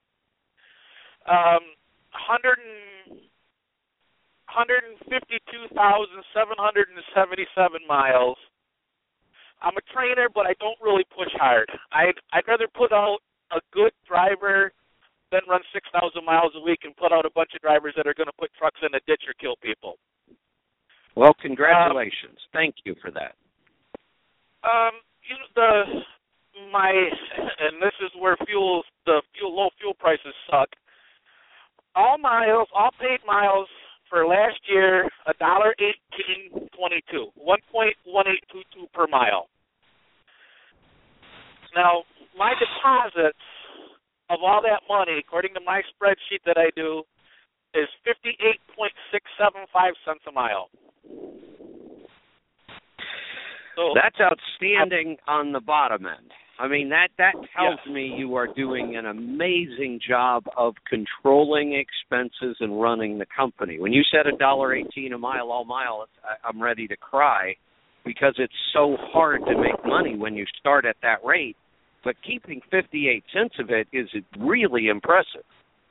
Speaker 7: um, one hundred one hundred fifty-two thousand seven hundred seventy-seven miles. I'm a trainer, but I don't really push hard. I'd I'd rather put out a good driver than run six thousand miles a week and put out a bunch of drivers that are going to put trucks in a ditch or kill people.
Speaker 1: Well, congratulations. Um, Thank you for that.
Speaker 7: Um, you know, the my and this is where fuel the fuel low fuel prices suck. All miles, all paid miles for last year, a dollar eighteen twenty-two, one point one eight two two per mile. Now, my deposits of all that money, according to my spreadsheet that I do, is fifty-eight point six seven five cents a mile. So
Speaker 1: that's outstanding on the bottom end. I mean, that, that tells
Speaker 7: yeah.
Speaker 1: me you are doing an amazing job of controlling expenses and running the company. When you said a dollar eighteen a mile, all mile, I'm ready to cry because it's so hard to make money when you start at that rate. But keeping fifty-eight cents of it is really impressive.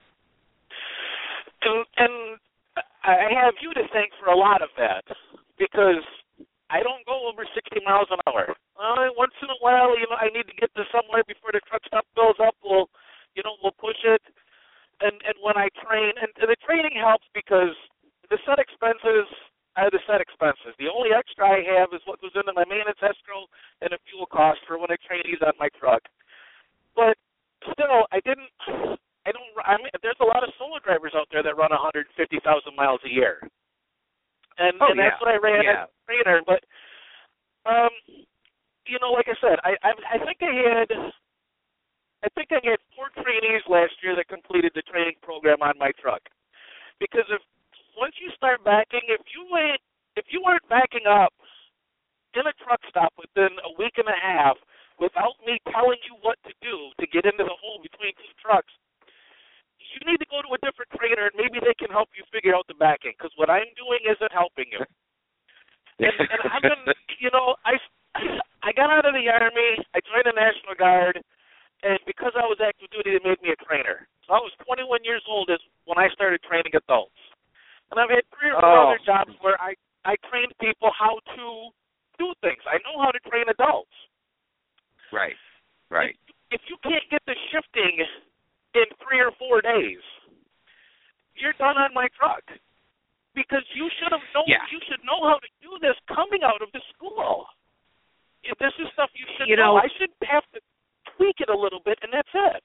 Speaker 7: And, and I have you to thank for a lot of that because I don't go over sixty miles an hour. Uh, once in a while, you know, I need to get to somewhere before the truck stop fills up. We'll, you know, we'll push it. And and when I train, and, and the training helps because the set expenses are the set expenses. The only extra I have is what goes into my maintenance escrow and a fuel cost for when I train these on my truck. But still, I didn't. I don't. I mean, there's a lot of solo drivers out there that run one hundred fifty thousand miles a year. And,
Speaker 1: oh,
Speaker 7: and that's
Speaker 1: yeah.
Speaker 7: what I ran
Speaker 1: yeah.
Speaker 7: as a trainer. But, um, you know, like I said, I, I I think I had I think I had four trainees last year that completed the training program on my truck. Because if once you start backing, if you wait, if you weren't backing up in a truck stop within a week and a half without me telling you what to do to get into the hole between two trucks, you need to go to a different trainer, and maybe they can help you figure out the backing, because what I'm doing isn't helping you. And, and I've been, you know, I, I got out of the Army, I joined the National Guard, and because I was active duty, they made me a trainer. So I was twenty-one years old is when I started training adults. And I've had three or four
Speaker 1: oh.
Speaker 7: other jobs where I, I trained people how to do things. I know how to train adults.
Speaker 1: Right, right.
Speaker 7: If, if you can't get the shifting in three or four days, you're done on my truck. Because you should have known,
Speaker 1: yeah.
Speaker 7: you should know how to do this coming out of the school. If this is stuff you should
Speaker 1: you
Speaker 7: know.
Speaker 1: know.
Speaker 7: I should have to tweak it a little bit, and that's it.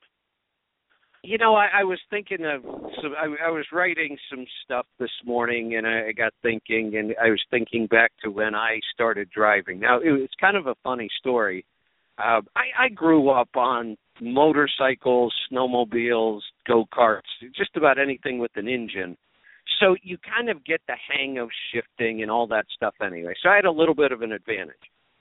Speaker 1: You know, I, I was thinking of some. I, I was writing some stuff this morning, and I, I got thinking, and I was thinking back to when I started driving. Now, it, it's kind of a funny story. Uh, I, I grew up on motorcycles, snowmobiles, go-karts, just about anything with an engine. So you kind of get the hang of shifting and all that stuff anyway. So I had a little bit of an advantage.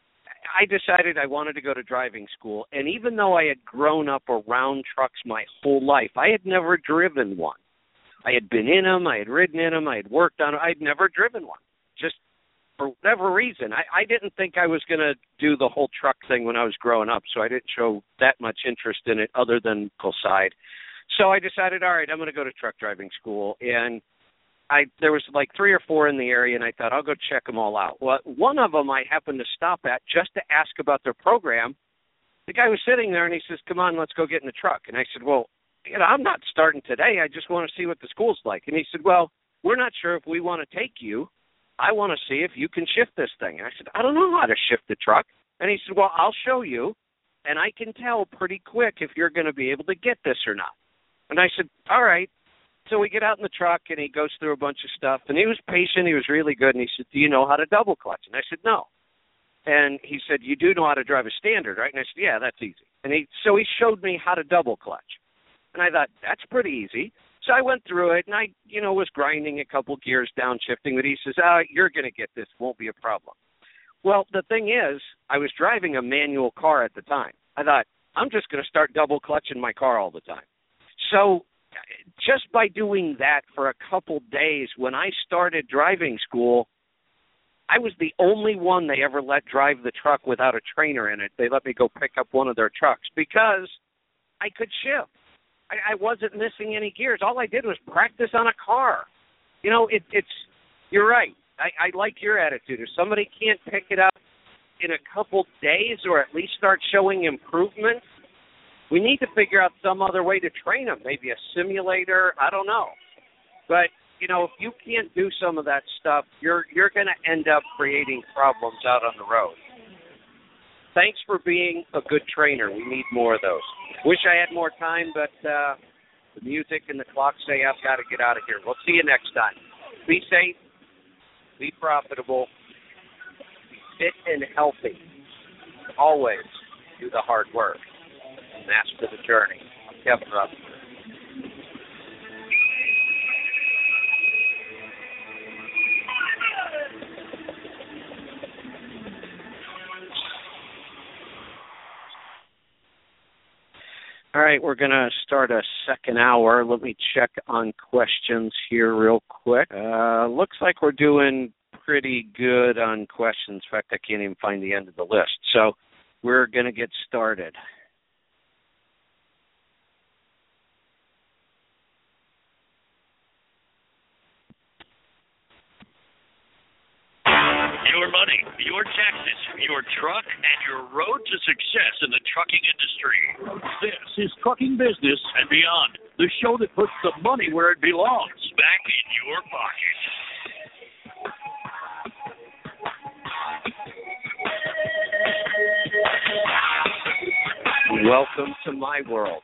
Speaker 1: I decided I wanted to go to driving school, and even though I had grown up around trucks my whole life, I had never driven one. I had been in them, I had ridden in them, I had worked on them. I had never driven one. Just for whatever reason. I, I didn't think I was going to do the whole truck thing when I was growing up, so I didn't show that much interest in it other than side. So I decided, all right, I'm going to go to truck driving school, and I there was like three or four in the area, and I thought, I'll go check them all out. Well, one of them I happened to stop at just to ask about their program. The guy was sitting there, and he says, come on, let's go get in the truck. And I said, well, you know, I'm not starting today. I just want to see what the school's like. And he said, well, we're not sure if we want to take you. I want to see if you can shift this thing. And I said, I don't know how to shift the truck. And he said, well, I'll show you, and I can tell pretty quick if you're going to be able to get this or not. And I said, all right. So we get out in the truck, and he goes through a bunch of stuff. And he was patient. He was really good. And he said, do you know how to double clutch? And I said, no. And he said, you do know how to drive a standard, right? And I said, yeah, that's easy. And he so he showed me how to double clutch. And I thought, that's pretty easy. So I went through it, and I, you know, was grinding a couple gears, downshifting. But he says, oh, you're going to get this. Won't be a problem. Well, the thing is, I was driving a manual car at the time. I thought, I'm just going to start double clutching my car all the time. So just by doing that for a couple days, when I started driving school, I was the only one they ever let drive the truck without a trainer in it. They let me go pick up one of their trucks because I could shift. I, I wasn't missing any gears. All I did was practice on a car. You know, it, it's you're right. I, I like your attitude. If somebody can't pick it up in a couple days or at least start showing improvement, we need to figure out some other way to train them, maybe a simulator. I don't know. But, you know, if you can't do some of that stuff, you're you're going to end up creating problems out on the road. Thanks for being a good trainer. We need more of those. Wish I had more time, but uh, the music and the clock say I've got to get out of here. We'll see you next time. Be safe. Be profitable. Be fit and healthy. Always do the hard work. Master the journey. I'm Kevin Rutherford. All right, we're going to start a second hour. Let me check on questions here real quick. Uh, looks like we're doing pretty good on questions. In fact, I can't even find the end of the list. So we're going to get started.
Speaker 2: Your money, your taxes, your truck, and your road to success in the trucking industry. This is Trucking Business and Beyond, the show that puts the money where it belongs, back in your pocket.
Speaker 1: Welcome to my world.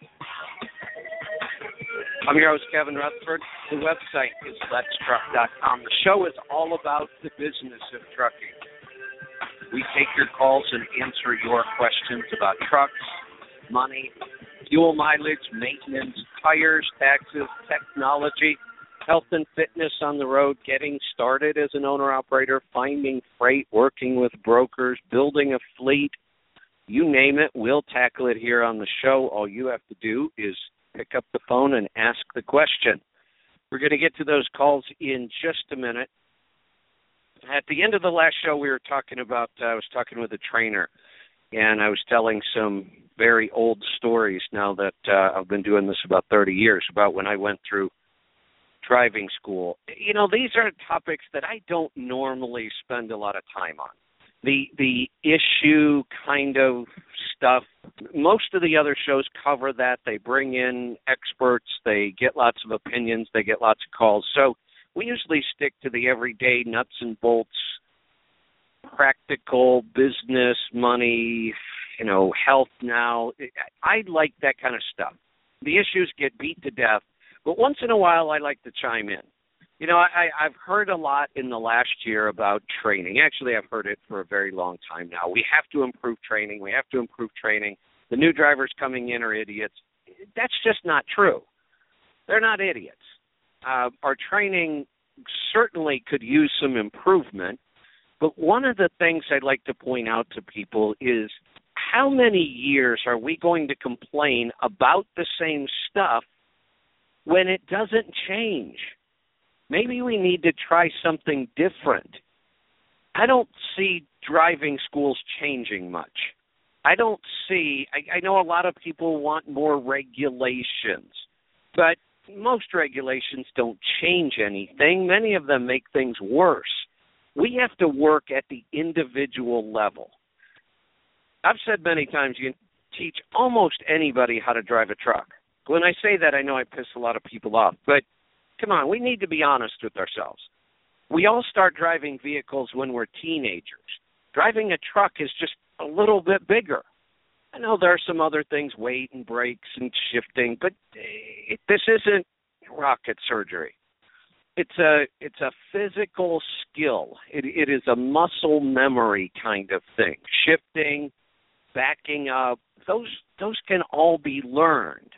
Speaker 1: I'm your host, Kevin Rutherford. The website is lets truck dot com. The show is all about the business of trucking. We take your calls and answer your questions about trucks, money, fuel mileage, maintenance, tires, taxes, technology, health and fitness on the road, getting started as an owner-operator, finding freight, working with brokers, building a fleet. You name it, we'll tackle it here on the show. All you have to do is pick up the phone and ask the question. We're going to get to those calls in just a minute. At the end of the last show, we were talking about, uh, I was talking with a trainer, and I was telling some very old stories now that uh, I've been doing this about thirty years, about when I went through driving school. You know, these are topics that I don't normally spend a lot of time on. The the issue kind of stuff, most of the other shows cover that. They bring in experts. They get lots of opinions. They get lots of calls. So we usually stick to the everyday nuts and bolts practical business, money, you know, health now. I like that kind of stuff. The issues get beat to death, but once in a while I like to chime in. You know, I, I've heard a lot in the last year about training. Actually, I've heard it for a very long time now. We have to improve training. We have to improve training. The new drivers coming in are idiots. That's just not true. They're not idiots. Uh, our training certainly could use some improvement, but one of the things I'd like to point out to people is how many years are we going to complain about the same stuff when it doesn't change? Maybe we need to try something different. I don't see driving schools changing much. I don't see, I, I know a lot of people want more regulations, but most regulations don't change anything. Many of them make things worse. We have to work at the individual level. I've said many times you can teach almost anybody how to drive a truck. When I say that, I know I piss a lot of people off, but come on, we need to be honest with ourselves. We all start driving vehicles when we're teenagers. Driving a truck is just a little bit bigger. I know there are some other things, weight and brakes and shifting, but it, this isn't rocket surgery. It's a it's a physical skill. It, it is a muscle memory kind of thing. Shifting, backing up, those those can all be learned.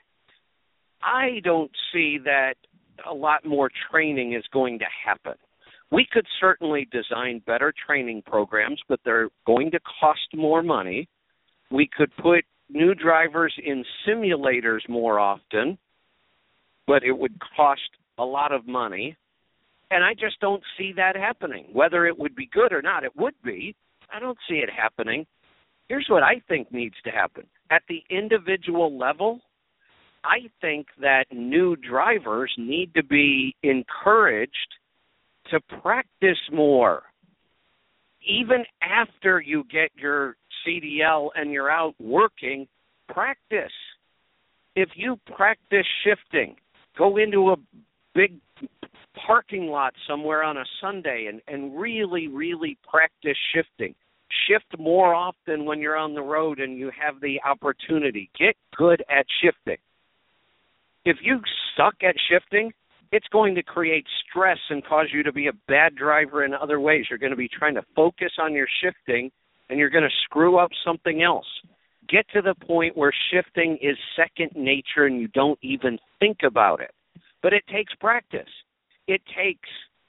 Speaker 1: I don't see that a lot more training is going to happen. We could certainly design better training programs, but they're going to cost more money. We could put new drivers in simulators more often, but it would cost a lot of money. And I just don't see that happening. Whether it would be good or not, it would be. I don't see it happening. Here's what I think needs to happen. At the individual level, I think that new drivers need to be encouraged to practice more. Even after you get your C D L and you're out working, practice. If you practice shifting, go into a big parking lot somewhere on a Sunday and, and really, really practice shifting. Shift more often when you're on the road and you have the opportunity. Get good at shifting. If you suck at shifting, it's going to create stress and cause you to be a bad driver in other ways. You're going to be trying to focus on your shifting, and you're going to screw up something else. Get to the point where shifting is second nature and you don't even think about it. But it takes practice. It takes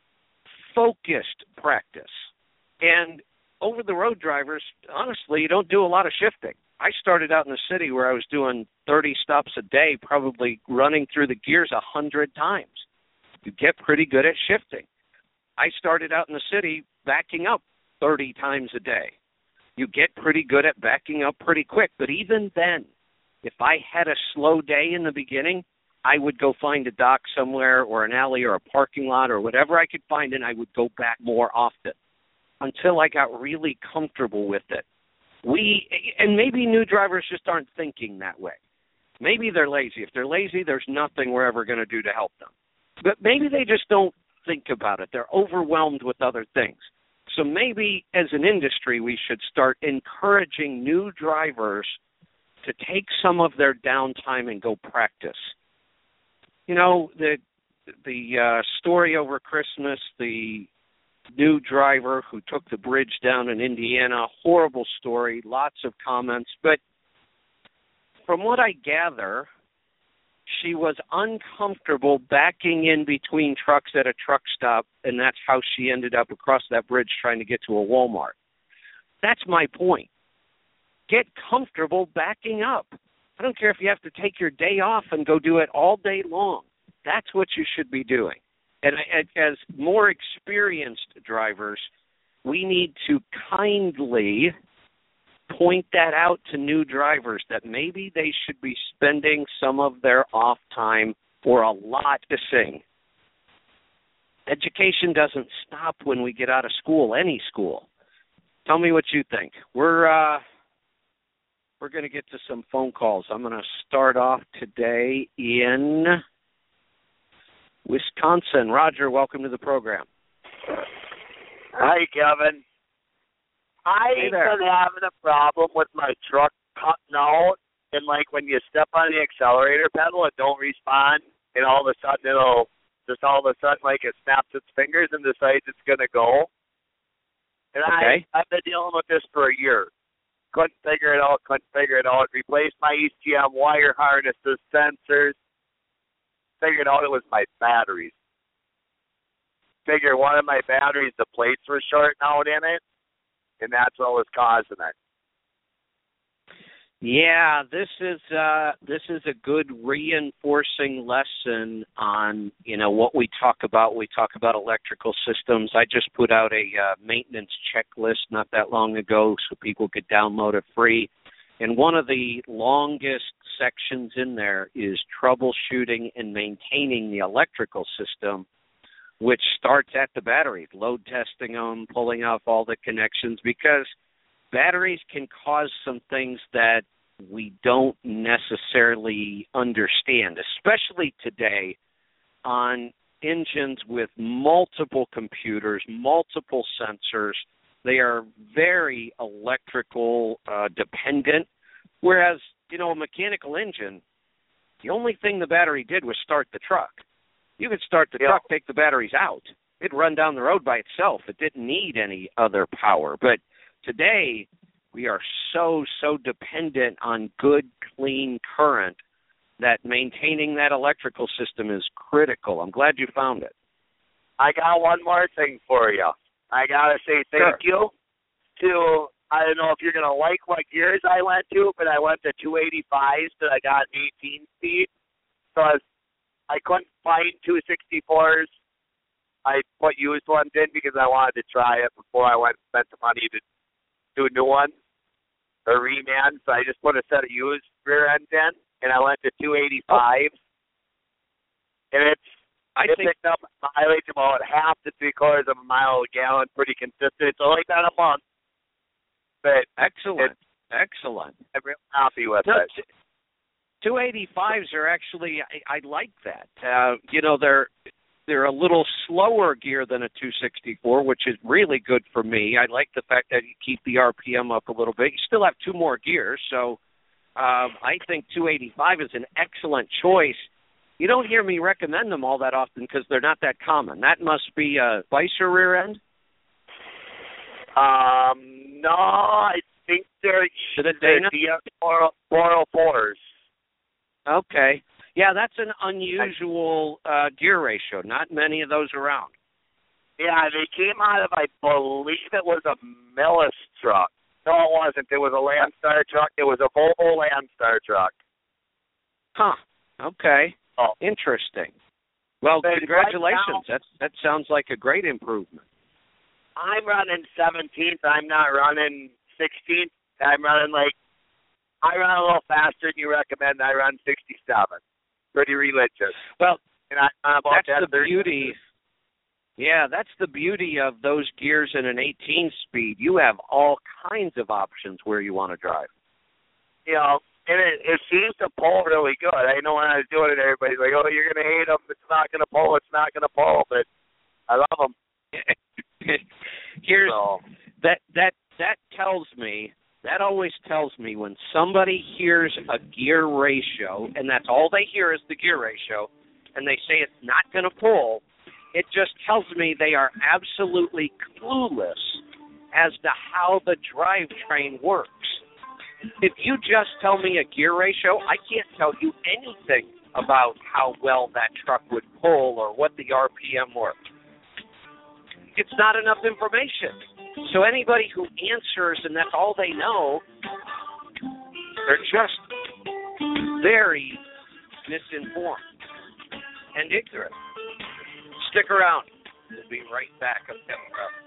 Speaker 1: focused practice. And over-the-road drivers, honestly, you don't do a lot of shifting. I started out in the city where I was doing thirty stops a day, probably running through the gears a hundred times. You get pretty good at shifting. I started out in the city backing up thirty times a day. You get pretty good at backing up pretty quick. But even then, if I had a slow day in the beginning, I would go find a dock somewhere or an alley or a parking lot or whatever I could find, and I would go back more often until I got really comfortable with it. We and maybe new drivers just aren't thinking that way. Maybe they're lazy. If they're lazy, there's nothing we're ever going to do to help them. But maybe they just don't think about it. They're overwhelmed with other things. So maybe as an industry, we should start encouraging new drivers to take some of their downtime and go practice. You know, the the uh, story over Christmas, the new driver who took the bridge down in Indiana, horrible story, lots of comments. But from what I gather, she was uncomfortable backing in between trucks at a truck stop, and that's how she ended up across that bridge trying to get to a Walmart. That's my point. Get comfortable backing up. I don't care if you have to take your day off and go do it all day long. That's what you should be doing. And as more experienced drivers, we need to kindly point that out to new drivers that maybe they should be spending some of their off time or a lot to sing. Education doesn't stop when we get out of school, any school. Tell me what you think. We're uh, we're going to get to some phone calls. I'm going to start off today in Wisconsin. Roger, welcome to the program.
Speaker 8: Hi, Kevin. I
Speaker 1: Hey there.
Speaker 8: been having a problem with my truck cutting out, and like when you step on the accelerator pedal, it don't respond, and all of a sudden it'll just all of a sudden like it snaps its fingers and decides it's gonna go. And
Speaker 1: Okay.
Speaker 8: I I've been dealing with this for a year. Couldn't figure it out. Couldn't figure it out. Replaced my E C M wire harnesses, sensors. Figured out it was my batteries. Figured one of my batteries, the plates were shorting out in it, and that's what was causing it.
Speaker 1: Yeah, this is uh, this is a good reinforcing lesson on, you know, what we talk about. We talk about electrical systems. I just put out a uh, maintenance checklist not that long ago so people could download it free. And one of the longest sections in there is troubleshooting and maintaining the electrical system, which starts at the batteries, load testing them, pulling off all the connections, because batteries can cause some things that we don't necessarily understand, especially today on engines with multiple computers, multiple sensors. They are very electrical uh, dependent, whereas, you know, a mechanical engine, the only thing the battery did was start the truck. You could start the
Speaker 8: Yeah.
Speaker 1: truck, take the batteries out. It'd run down the road by itself. It didn't need any other power. But today, we are so, so dependent on good, clean current that maintaining that electrical system is critical. I'm glad you found it.
Speaker 8: I got one more thing for you. I gotta say thank
Speaker 1: Sure.
Speaker 8: you to, I don't know if you're gonna like what gears I went to, but I went to two eighty-fives that I got eighteen speed. So I, was, I couldn't find two sixty-fours. I put used ones in because I wanted to try it before I went and spent the money to do new ones or reman. So I just put a set of used rear ends in, and I went to two eighty-fives. Oh. And it's
Speaker 1: I
Speaker 8: it
Speaker 1: think
Speaker 8: picked up mileage about half to three quarters of a mile a gallon, pretty consistent. It's only been a month, but
Speaker 1: excellent, excellent.
Speaker 8: I'm real happy with
Speaker 1: No,
Speaker 8: it.
Speaker 1: t- two eighty-fives are actually, I, I like that. Uh, you know, they're they're a little slower gear than a two sixty-four, which is really good for me. I like the fact that you keep the R P M up a little bit. You still have two more gears, so um, I think two eighty-five is an excellent choice. You don't hear me recommend them all that often because they're not that common. That must be a Vicer rear end?
Speaker 8: Um, no, I think they're,
Speaker 1: Is it
Speaker 8: they're
Speaker 1: Dana?
Speaker 8: D S four oh fours.
Speaker 1: Okay. Yeah, that's an unusual uh, gear ratio. Not many of those around.
Speaker 8: Yeah, they came out of, I believe it was a Millis truck. No, it wasn't. It was a Landstar truck. It was a Volvo Landstar truck.
Speaker 1: Huh. Okay.
Speaker 8: Oh.
Speaker 1: Interesting. Well,
Speaker 8: But
Speaker 1: congratulations.
Speaker 8: right now,
Speaker 1: That's that sounds like a great improvement.
Speaker 8: I'm running seventeenth. I'm not running sixteenth. I'm running like, I run a little faster than you recommend. I run sixty-seven. Pretty religious.
Speaker 1: Well,
Speaker 8: And I, I'm about
Speaker 1: that's
Speaker 8: that
Speaker 1: the
Speaker 8: thirty.
Speaker 1: beauty. Yeah, that's the beauty of those gears in an eighteen speed. You have all kinds of options where you want to drive.
Speaker 8: You know, and it, it seems to pull really good. I know when I was doing it, everybody's like, oh, you're going to hate them. It's not going to pull. It's not going to pull. But I love them.
Speaker 1: Here's
Speaker 8: So,
Speaker 1: that that that tells me that always tells me when somebody hears a gear ratio and that's all they hear is the gear ratio and they say it's not going to pull, it just tells me they are absolutely clueless as to how the drivetrain works. If you just tell me a gear ratio, I can't tell you anything about how well that truck would pull or what the R P M were. It's not enough information. So anybody who answers and that's all they know, they're just very misinformed and ignorant. Stick around. We'll be right back. I'm Kevin Ruff.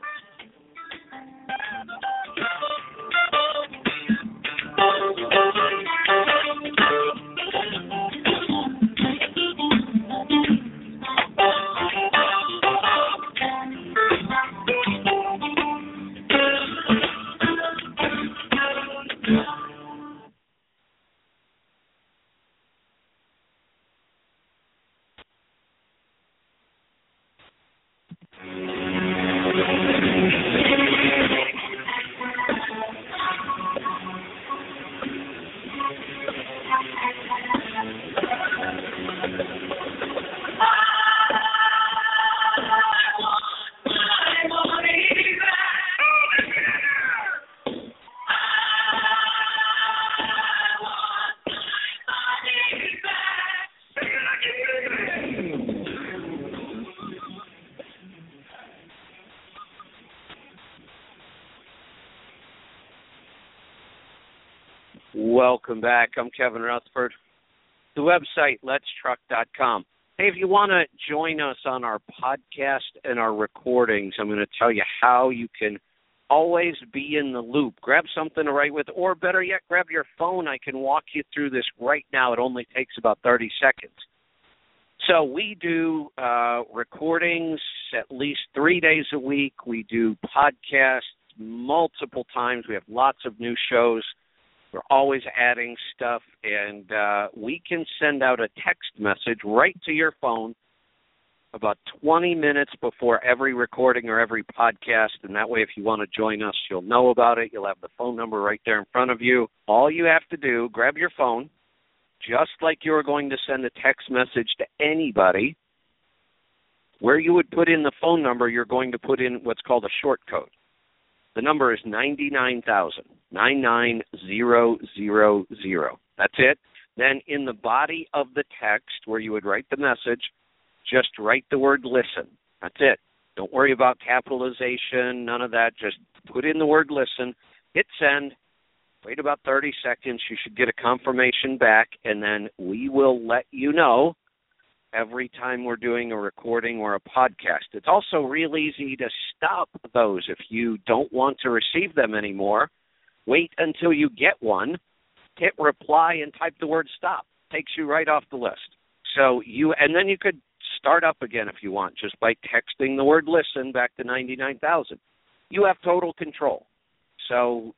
Speaker 1: Welcome back. I'm Kevin Rutherford. The website, lets truck dot com. Hey, if you want to join us on our podcast and our recordings, I'm going to tell you how you can always be in the loop. Grab something to write with, or better yet, grab your phone. I can walk you through this right now. It only takes about thirty seconds. So we do uh, recordings at least three days a week. We do podcasts multiple times. We have lots of new shows. We're always adding stuff, and uh, we can send out a text message right to your phone about twenty minutes before every recording or every podcast, and that way if you want to join us, you'll know about it. You'll have the phone number right there in front of you. All you have to do, grab your phone, just like you were going to send a text message to anybody. Where you would put in the phone number, you're going to put in what's called a short code. The number is ninety-nine thousand, nine nine zero zero zero. That's it. Then in the body of the text where you would write the message, just write the word listen. That's it. Don't worry about capitalization, none of that. Just put in the word listen, hit send, wait about thirty seconds. You should get a confirmation back, and then we will let you know every time we're doing a recording or a podcast. It's also real easy to stop those if you don't want to receive them anymore. Wait until you get one, hit reply, and type the word stop. Takes you right off the list. So you, and then you could start up again if you want, just by texting the word listen back to ninety-nine thousand. You have total control. So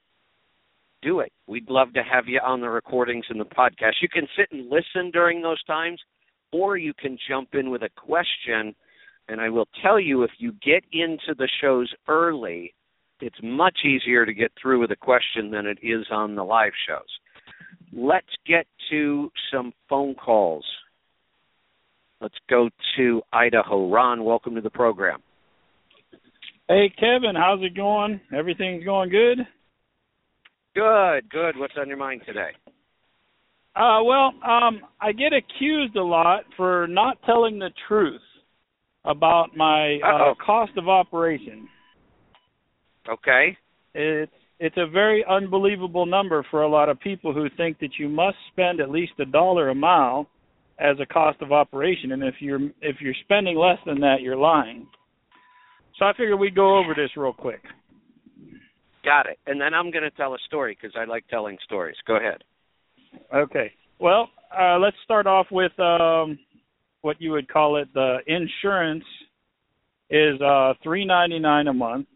Speaker 1: do it. We'd love to have you on the recordings and the podcast. You can sit and listen during those times, or you can jump in with a question, and I will tell you, if you get into the shows early, it's much easier to get through with a question than it is on the live shows. Let's get to some phone calls. Let's go to Idaho. Ron, welcome to the program.
Speaker 9: Hey, Kevin, how's it going? Everything's going good?
Speaker 1: Good, good. What's on your mind today?
Speaker 9: Uh, well, um, I get accused a lot for not telling the truth about my uh, cost of operation.
Speaker 1: Okay.
Speaker 9: It's it's a very unbelievable number for a lot of people who think that you must spend at least a dollar a mile as a cost of operation, and if you're if you're spending less than that, you're lying. So I figured we'd go over this real quick.
Speaker 1: Got it. And then I'm going to tell a story because I like telling stories. Go ahead.
Speaker 9: Okay. Well, uh, let's start off with um, what you would call it. The insurance is uh, three ninety-nine a month.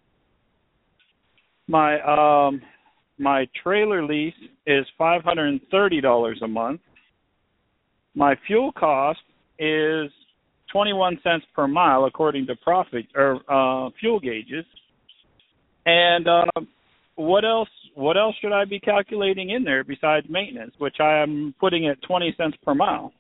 Speaker 9: My um, my trailer lease is five hundred thirty dollars a month. My fuel cost is twenty-one cents per mile, according to profit or uh, fuel gauges. And uh, what else? What else should I be calculating in there besides maintenance, which I am putting at twenty cents per mile?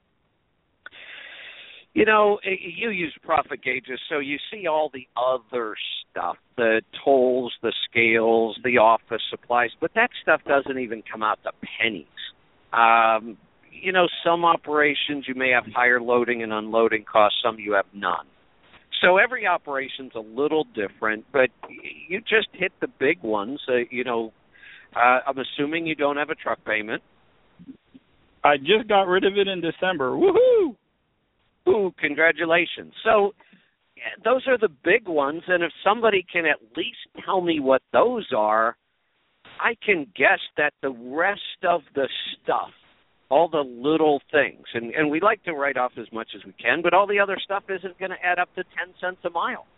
Speaker 1: You know, you use profit gauges, so you see all the other stuff, the tolls, the scales, the office supplies, but that stuff doesn't even come out to pennies. Um, you know, some operations you may have higher loading and unloading costs, some you have none. So every operation's a little different, but you just hit the big ones. Uh, you know, uh, I'm assuming you don't have a truck payment.
Speaker 9: I just got rid of it in December. Woohoo!
Speaker 1: Ooh, congratulations. So yeah, those are the big ones, and if somebody can at least tell me what those are, I can guess that the rest of the stuff, all the little things, and, and we like to write off as much as we can, but all the other stuff isn't going to add up to ten cents a mile.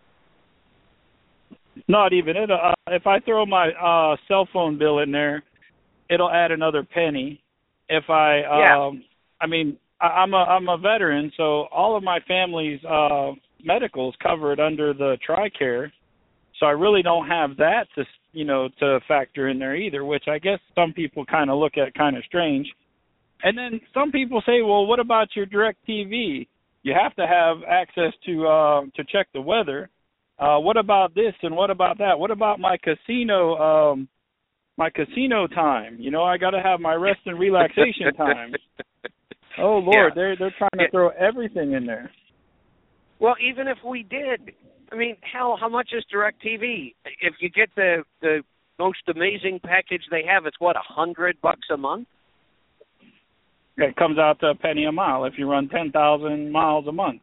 Speaker 9: Not even it. Uh, if I throw my uh, cell phone bill in there, it'll add another penny. If I,
Speaker 1: yeah.
Speaker 9: um, I mean, I, I'm a I'm a veteran, so all of my family's uh, medical's covered under the TRICARE, so I really don't have that to you know to factor in there either, which I guess some people kind of look at kind of strange. And then some people say, well, what about your DirecTV? You have to have access to uh, to check the weather. Uh, what about this and what about that? What about my casino um, my casino time? You know, I got to have my rest and relaxation time. Oh Lord, yeah. they're they're trying to yeah. throw everything in there.
Speaker 1: Well, even if we did, I mean, hell, how much is DirecTV? If you get the the most amazing package they have. It's what, a hundred bucks a month?
Speaker 9: It comes out to a penny a mile if you run ten thousand miles a month.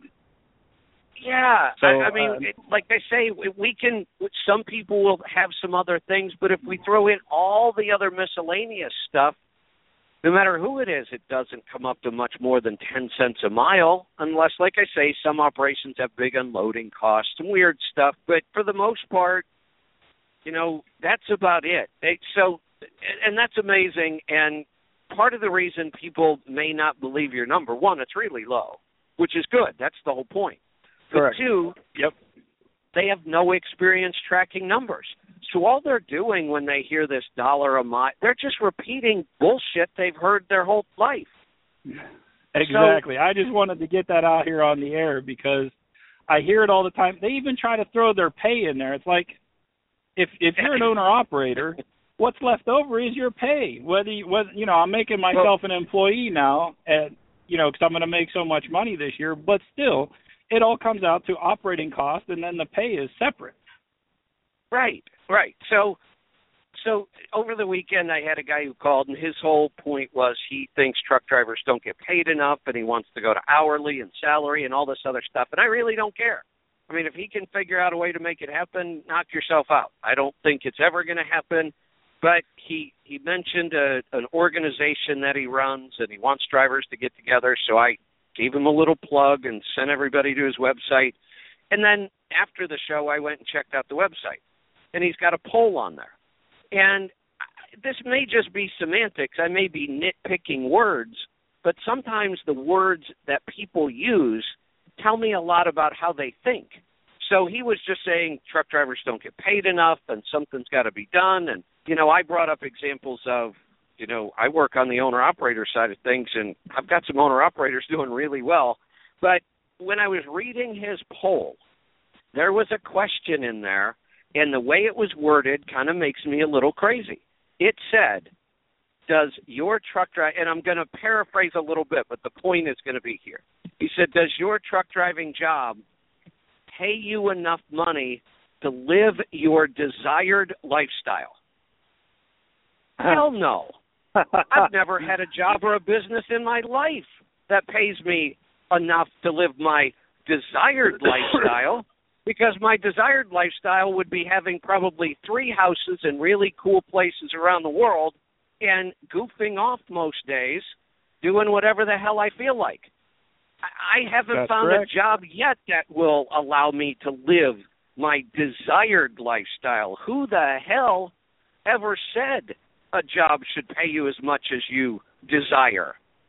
Speaker 1: Yeah,
Speaker 9: so,
Speaker 1: I, I mean,
Speaker 9: uh,
Speaker 1: it, like I say, we can. Some people will have some other things, but if we throw in all the other miscellaneous stuff, no matter who it is, it doesn't come up to much more than ten cents a mile, unless, like I say, some operations have big unloading costs and weird stuff. But for the most part, you know, that's about it. They, so, and that's amazing. And part of the reason people may not believe your number, one, it's really low, which is good. That's the whole point.
Speaker 9: Correct.
Speaker 1: But two,
Speaker 9: yep.
Speaker 1: they have no experience tracking numbers. So all they're doing when they hear this dollar a mile, they're just repeating bullshit they've heard their whole life.
Speaker 9: Exactly.
Speaker 1: So,
Speaker 9: I just wanted to get that out here on the air because I hear it all the time. They even try to throw their pay in there. It's like if if you're an owner-operator, what's left over is your pay. Whether you, whether, you know, I'm making myself an employee now, and you know, because I'm going to make so much money this year, but still, it all comes out to operating costs, and then the pay is separate.
Speaker 1: Right, right. So, so over the weekend, I had a guy who called, and his whole point was he thinks truck drivers don't get paid enough, and he wants to go to hourly and salary and all this other stuff. And I really don't care. I mean, if he can figure out a way to make it happen, knock yourself out. I don't think it's ever going to happen. But he he mentioned a, an organization that he runs, and he wants drivers to get together. So I gave him a little plug and sent everybody to his website. And then after the show, I went and checked out the website. And he's got a poll on there. And this may just be semantics. I may be nitpicking words, but sometimes the words that people use tell me a lot about how they think. So he was just saying truck drivers don't get paid enough and something's got to be done. And, you know, I brought up examples of, you know, I work on the owner-operator side of things, and I've got some owner-operators doing really well. But when I was reading his poll, there was a question in there, and the way it was worded kind of makes me a little crazy. It said, does your truck drive, and I'm going to paraphrase a little bit, but the point is going to be here. He said, does your truck driving job pay you enough money to live your desired lifestyle? Hell no. I've never had a job or a business in my life that pays me enough to live my desired lifestyle, because my desired lifestyle would be having probably three houses in really cool places around the world and goofing off most days, doing whatever the hell I feel like. I haven't
Speaker 9: That's
Speaker 1: found
Speaker 9: correct.
Speaker 1: a job yet that will allow me to live my desired lifestyle. Who the hell ever said a job should pay you as much as you desire?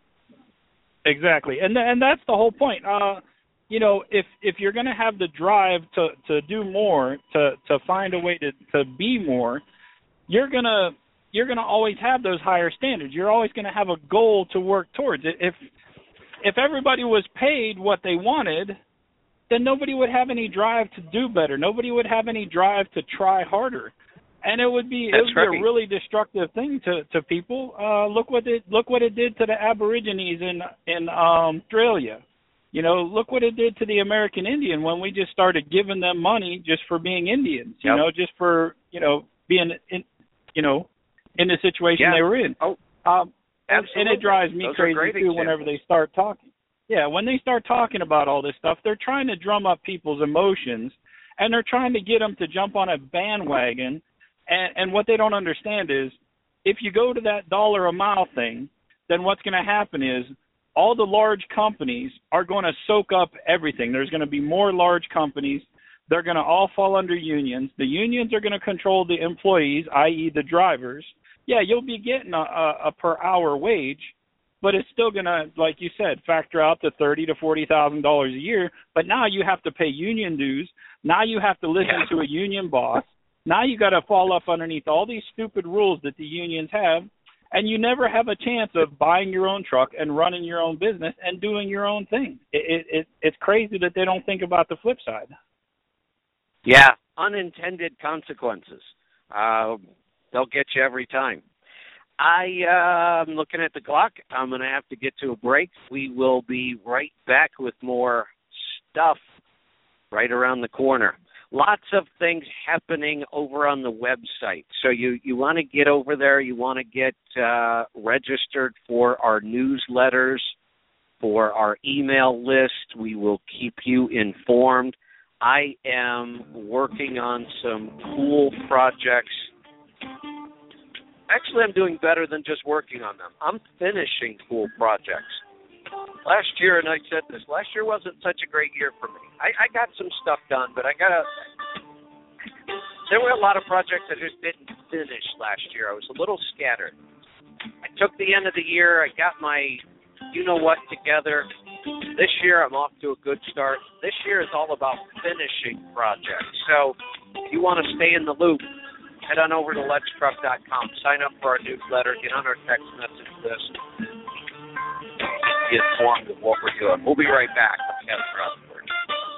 Speaker 9: Exactly, and th- and that's the whole point. Uh, you know, if if you're going to have the drive to, to do more, to, to find a way to, to be more, you're gonna you're gonna always have those higher standards. You're always going to have a goal to work towards. If if everybody was paid what they wanted, then nobody would have any drive to do better. Nobody would have any drive to try harder. And it would be
Speaker 1: That's
Speaker 9: it would
Speaker 1: right.
Speaker 9: be a really destructive thing to, to people. Uh, look what it look what it did to the Aborigines in in um, Australia. You know, look what it did to the American Indian when we just started giving them money just for being Indians. You
Speaker 1: Yep.
Speaker 9: know, just for you know being in you know in the situation
Speaker 1: Yeah.
Speaker 9: they were in.
Speaker 1: Oh,
Speaker 9: um, and,
Speaker 1: absolutely.
Speaker 9: and it drives me
Speaker 1: Those are
Speaker 9: crazy
Speaker 1: great
Speaker 9: too whenever
Speaker 1: examples.
Speaker 9: they start talking. Yeah, when they start talking about all this stuff, they're trying to drum up people's emotions, and they're trying to get them to jump on a bandwagon. And, and what they don't understand is, if you go to that dollar a mile thing, then what's going to happen is all the large companies are going to soak up everything. There's going to be more large companies. They're going to all fall under unions. The unions are going to control the employees, that is the drivers. Yeah, you'll be getting a, a, a per hour wage, but it's still going to, like you said, factor out to thirty thousand to forty thousand dollars a year. But now you have to pay union dues. Now you have to listen
Speaker 1: Yeah.
Speaker 9: to a union boss. Now you got to fall up underneath all these stupid rules that the unions have, and you never have a chance of buying your own truck and running your own business and doing your own thing. It, it, it it's crazy that they don't think about the flip side.
Speaker 1: Yeah, unintended consequences. Uh, they'll get you every time. I uh, am looking at the clock. I'm going to have to get to a break. We will be right back with more stuff right around the corner. lots of things happening over on the website. So you, you want to get over there. You want to get uh, registered for our newsletters, for our email list. We will keep you informed. I am working on some cool projects. Actually, I'm doing better than just working on them. I'm finishing cool projects. Last year, and I said this, last year wasn't such a great year for me. I, I got some stuff done, but I got to, there were a lot of projects I just didn't finish last year. I was a little scattered. I took the end of the year. I got my you-know-what together. This year, I'm off to a good start. This year is all about finishing projects. So if you want to stay in the loop, head on over to Let's Truck dot com. Sign up for our newsletter. Get on our text message list. Get informed of what we're doing. We'll be right back with Kevin Rutherford.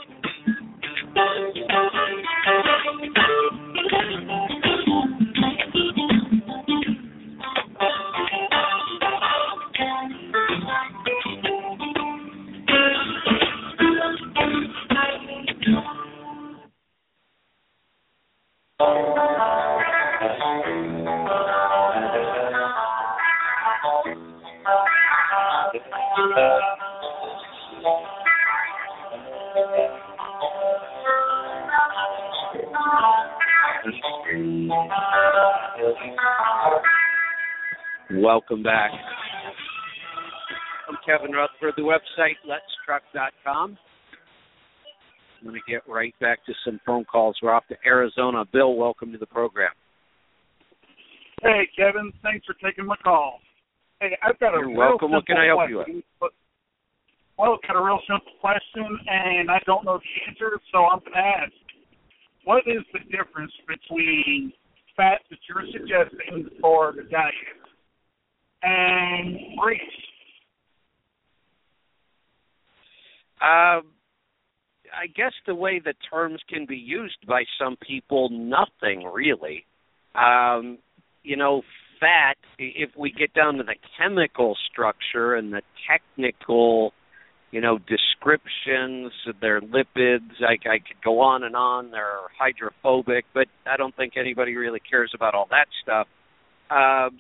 Speaker 1: Welcome back. I'm Kevin Rutherford. The website, Let's Truck dot com. I'm going to get right back to some phone calls. We're off to Arizona. Bill, welcome to the program.
Speaker 10: Hey, Kevin. Thanks for taking my call. Hey, I've got a
Speaker 1: You're
Speaker 10: real
Speaker 1: welcome. What can I help
Speaker 10: question,
Speaker 1: you with?
Speaker 10: But, well, I've got a real simple question, and I don't know the answer, so I'm going to ask. What is the difference between fat that you're suggesting for the diet and grease?
Speaker 1: Um, I guess the way the terms can be used by some people, nothing really. Um, you know, fat, if we get down to the chemical structure and the technical, you know, descriptions, their lipids, I, I could go on and on. They're hydrophobic, but I don't think anybody really cares about all that stuff. Uh,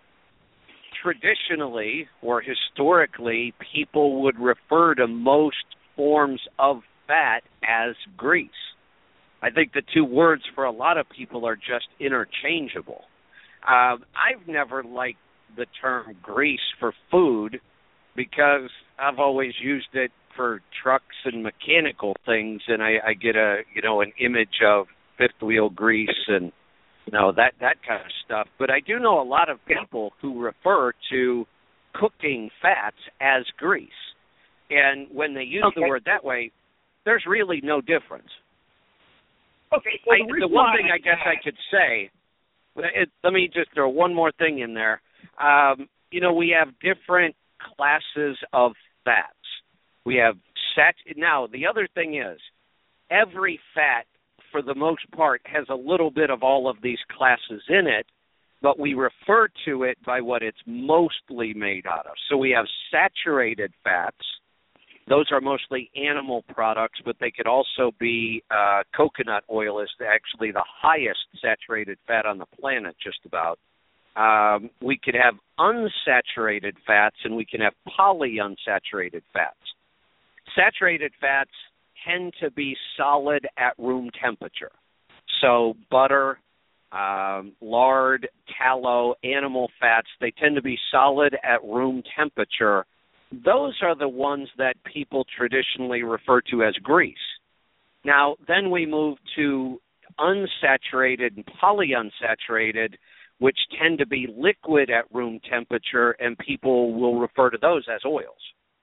Speaker 1: traditionally or historically, people would refer to most forms of fat as grease. I think the two words for a lot of people are just interchangeable. Uh, I've never liked the term grease for food because I've always used it for trucks and mechanical things, and I, I get a you know an image of fifth wheel grease and you know that that kind of stuff. But I do know a lot of people who refer to cooking fats as grease, and when they use
Speaker 10: okay.
Speaker 1: the word that way, there's really no difference.
Speaker 10: Okay. Well, the,
Speaker 1: I, the one thing I guess I could say, it, let me just throw one more thing in there. Um, you know, we have different classes of fats. We have sat. Now, the other thing is, every fat, for the most part, has a little bit of all of these classes in it, but we refer to it by what it's mostly made out of. So we have saturated fats. Those are mostly animal products, but they could also be uh, coconut oil is actually the highest saturated fat on the planet, just about. Um, we could have unsaturated fats, and we can have polyunsaturated fats. Saturated fats tend to be solid at room temperature. So butter, um, lard, tallow, animal fats, they tend to be solid at room temperature. Those are the ones that people traditionally refer to as grease. Now, then we move to unsaturated and polyunsaturated, which tend to be liquid at room temperature, and people will refer to those as oils.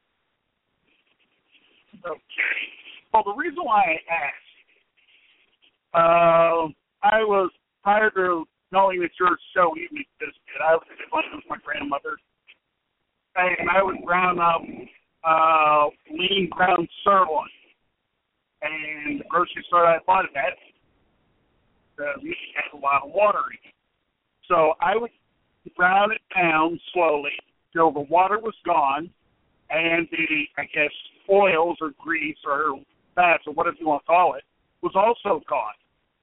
Speaker 10: Okay. Well, the reason why I asked, uh, I was, prior to knowing that your show, Evening Biscuit, I was with my grandmother, and I would ground up uh, lean ground sirloin. And the grocery store I bought it at, the meat had a lot of water in it. So I would brown it down slowly till the water was gone, and the, I guess, oils or grease or fats or whatever you want to call it was also gone,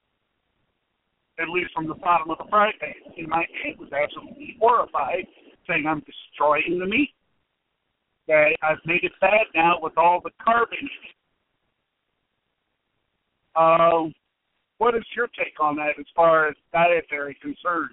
Speaker 10: at least from the bottom of the fry pan. And my aunt was absolutely horrified, saying, I'm destroying the meat. That I've made it bad now with all the carbon in it. Um, what is your take on that as far as dietary concerned?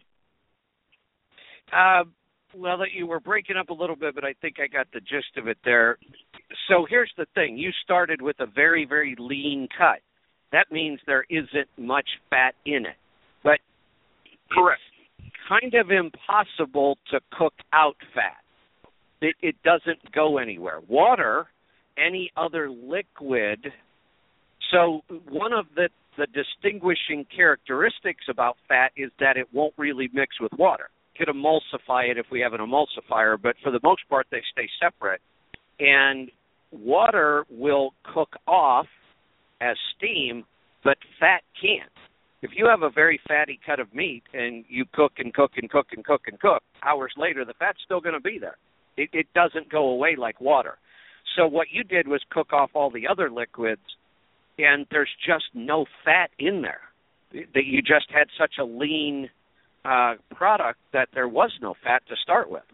Speaker 1: Uh, well, you were breaking up a little bit, but I think I got the gist of it there. So here's the thing. You started with a very, very lean cut. That means there isn't much fat in it. But
Speaker 10: correct.
Speaker 1: It's kind of impossible to cook out fat. It, it doesn't go anywhere. Water, any other liquid. So one of the, the distinguishing characteristics about fat is that it won't really mix with water. Could emulsify it if we have an emulsifier, but for the most part, they stay separate. And water will cook off as steam, but fat can't. If you have a very fatty cut of meat and you cook and cook and cook and cook and cook, hours later, the fat's still going to be there. It, it doesn't go away like water. So what you did was cook off all the other liquids, and there's just no fat in there. That you just had such a lean Uh, product that there was no fat to start with.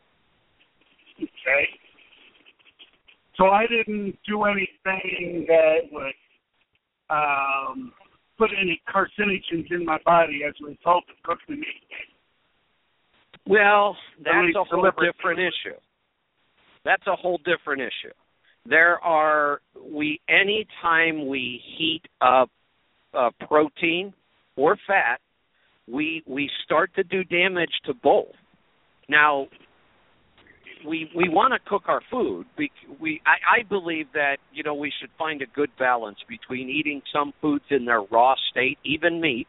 Speaker 10: Okay. So I didn't do anything that would um, put any carcinogens in my body as a result of cooking the meat.
Speaker 1: Well, that's a whole different issue. That's a whole different issue. There are, we, anytime we heat up uh, protein or fat, we we start to do damage to both. Now, we we want to cook our food. We, we I, I believe that, you know, we should find a good balance between eating some foods in their raw state, even meat,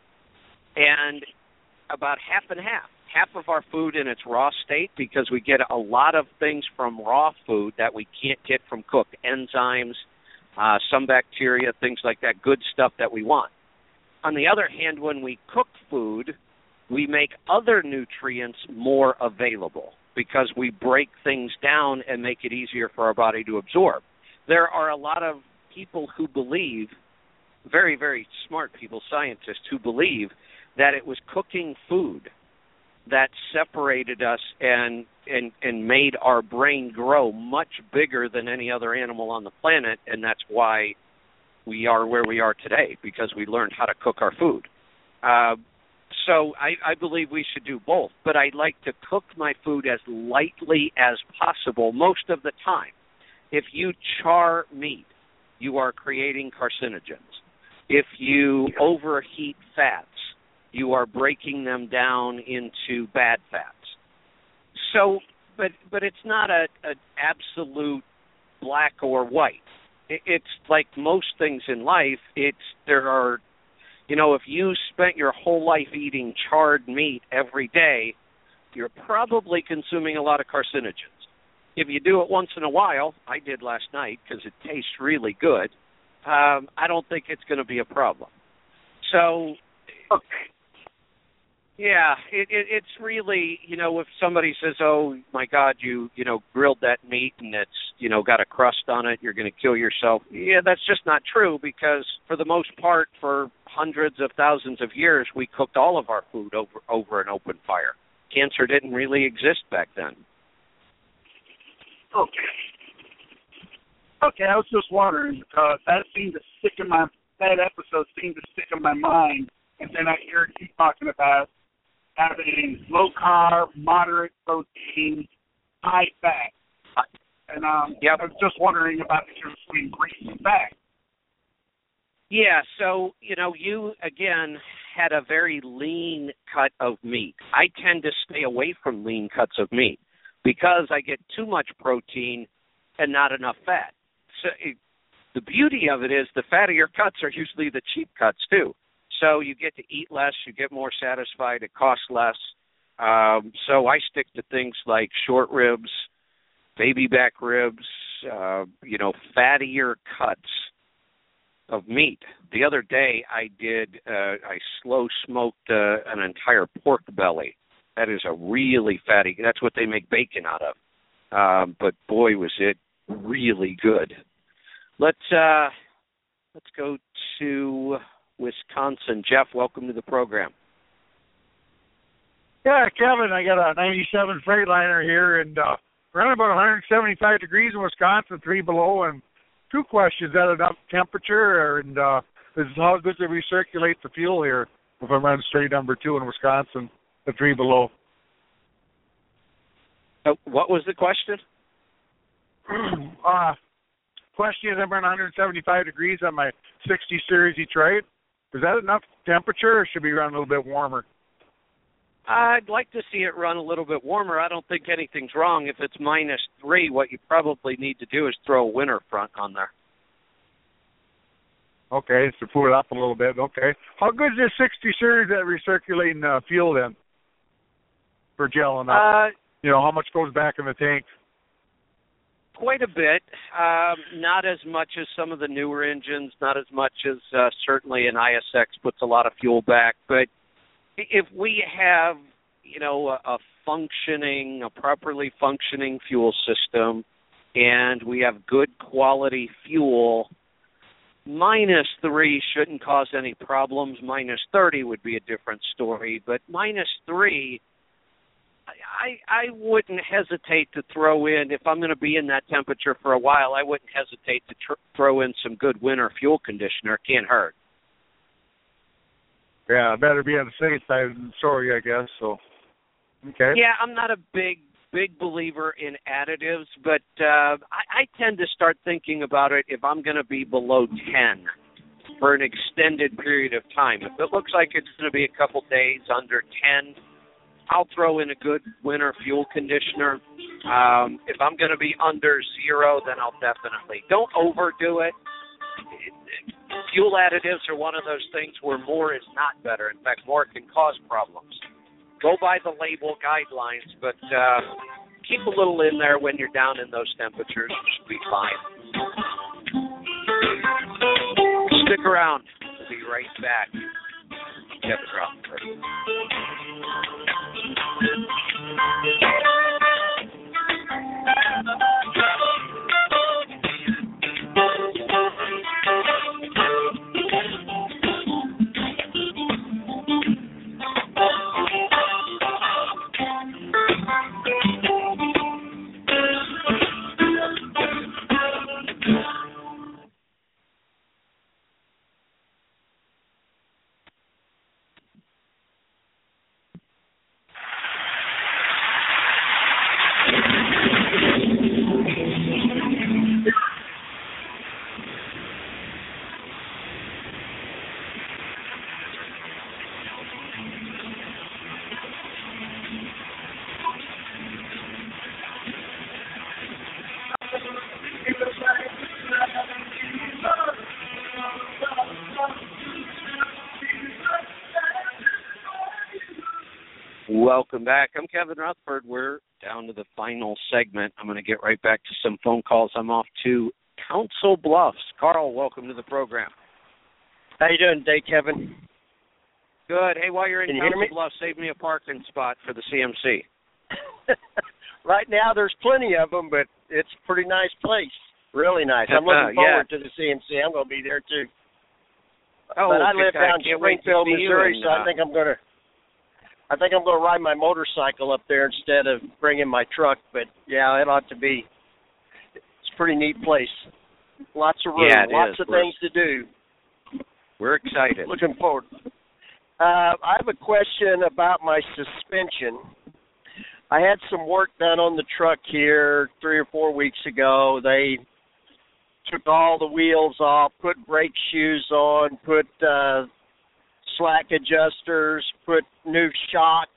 Speaker 1: and about half and half. Half of our food in its raw state, because we get a lot of things from raw food that we can't get from cooked. Enzymes, uh, some bacteria, things like that, good stuff that we want. On the other hand, when we cook food, we make other nutrients more available because we break things down and make it easier for our body to absorb. There are a lot of people who believe, very, very smart people, scientists, who believe that it was cooking food that separated us and, and, and made our brain grow much bigger than any other animal on the planet, and that's why we are where we are today, because we learned how to cook our food. Uh, so I, I believe we should do both, but I like to cook my food as lightly as possible most of the time. If you char meat, you are creating carcinogens. If you overheat fats, you are breaking them down into bad fats. So, but but it's not a, a absolute black or white. It's like most things in life, it's there are, you know, if you spent your whole life eating charred meat every day, you're probably consuming a lot of carcinogens. If you do it once in a while, I did last night because it tastes really good, um, I don't think it's going to be a problem. So, yeah, it, it, it's really, you know, if somebody says, oh, my God, you, you know, grilled that meat and it's, you know, got a crust on it, you're going to kill yourself. Yeah, that's just not true, because for the most part, for hundreds of thousands of years, we cooked all of our food over, over an open fire. Cancer didn't really exist back then.
Speaker 10: Okay. Okay, I was just wondering, because that seemed to stick in my, that episode seemed to stick in my mind, and then I heard you talking about having low carb, moderate protein, high fat. And um, yep. I was just wondering about the difference between grease and fat.
Speaker 1: Yeah, so, you know, you, again, had a very lean cut of meat. I tend to stay away from lean cuts of meat because I get too much protein and not enough fat. So it, the beauty of it is the fattier cuts are usually the cheap cuts, too. So you get to eat less, you get more satisfied, it costs less. Um, so I stick to things like short ribs, baby back ribs, uh, you know, fattier cuts of meat. The other day I did, uh, I slow smoked uh, an entire pork belly. That is a really fatty, that's what they make bacon out of. Um, but boy, was it really good. Let's, uh, let's go to Wisconsin. Jeff, welcome to the program.
Speaker 11: Yeah, Kevin, I got a ninety-seven Freightliner here, and uh, around about one hundred seventy-five degrees in Wisconsin, three below, and two questions. Is that enough temperature, and uh, is how good to recirculate the fuel here if I'm running straight number two in Wisconsin, the three below?
Speaker 1: Uh, what was the question?
Speaker 11: uh, question is, I'm running one hundred seventy-five degrees on my sixty Series Detroit. Is that enough temperature, or should we run a little bit warmer?
Speaker 1: I'd like to see it run a little bit warmer. I don't think anything's wrong. If it's minus three, what you probably need to do is throw a winter front on there.
Speaker 11: Okay, so pull it up a little bit. Okay. How good is this sixty Series at recirculating uh, fuel then for gelling up?
Speaker 1: Uh,
Speaker 11: you know, how much goes back in the tank?
Speaker 1: Quite a bit. Um, not as much as some of the newer engines, not as much as uh, certainly an I S X puts a lot of fuel back. But if we have, you know, a, a functioning, a properly functioning fuel system, and we have good quality fuel, minus three shouldn't cause any problems. Minus thirty would be a different story. But minus three, I, I wouldn't hesitate to throw in, if I'm going to be in that temperature for a while, I wouldn't hesitate to tr- throw in some good winter fuel conditioner. It can't hurt.
Speaker 11: Yeah, better be on the safe side than sorry, I guess. So, okay.
Speaker 1: Yeah, I'm not a big, big believer in additives, but uh, I, I tend to start thinking about it if I'm going to be below ten for an extended period of time. If it looks like it's going to be a couple days under ten, I'll throw in a good winter fuel conditioner. Um, if I'm going to be under zero, then I'll definitely. Don't overdo it. Fuel additives are one of those things where more is not better. In fact, more can cause problems. Go by the label guidelines, but uh, keep a little in there when you're down in those temperatures. You'll be fine. Stick around. We'll be right back. Kevin Rutherford. Welcome back. I'm Kevin Rutherford. We're down to the final segment. I'm going to get right back to some phone calls. I'm off to Council Bluffs. Carl, welcome to the program.
Speaker 12: How you doing today, Kevin?
Speaker 1: Good. Hey, while you're in
Speaker 12: Can you
Speaker 1: Council
Speaker 12: hear me?
Speaker 1: Bluffs, save me a parking spot for the C M C.
Speaker 12: Right now, there's plenty of them, but it's a pretty nice place. Really nice. I'm looking
Speaker 1: Uh, yeah.
Speaker 12: forward to the C M C. I'm going to be there, too.
Speaker 1: Oh,
Speaker 12: but I
Speaker 1: good
Speaker 12: live
Speaker 1: guy.
Speaker 12: down in
Speaker 1: Can't wait to
Speaker 12: Springfield,
Speaker 1: see you
Speaker 12: Missouri,
Speaker 1: and,
Speaker 12: so I
Speaker 1: uh,
Speaker 12: think I'm going to I think I'm going to ride my motorcycle up there instead of bringing my truck. But, yeah, it ought to be. It's a pretty neat place. Lots of room.
Speaker 1: Yeah, it
Speaker 12: Lots
Speaker 1: is.
Speaker 12: of
Speaker 1: We're-
Speaker 12: things to do.
Speaker 1: We're excited.
Speaker 12: Looking forward. Uh, I have a question about my suspension. I had some work done on the truck here three or four weeks ago. They took all the wheels off, put brake shoes on, put uh, slack adjusters, put new shocks.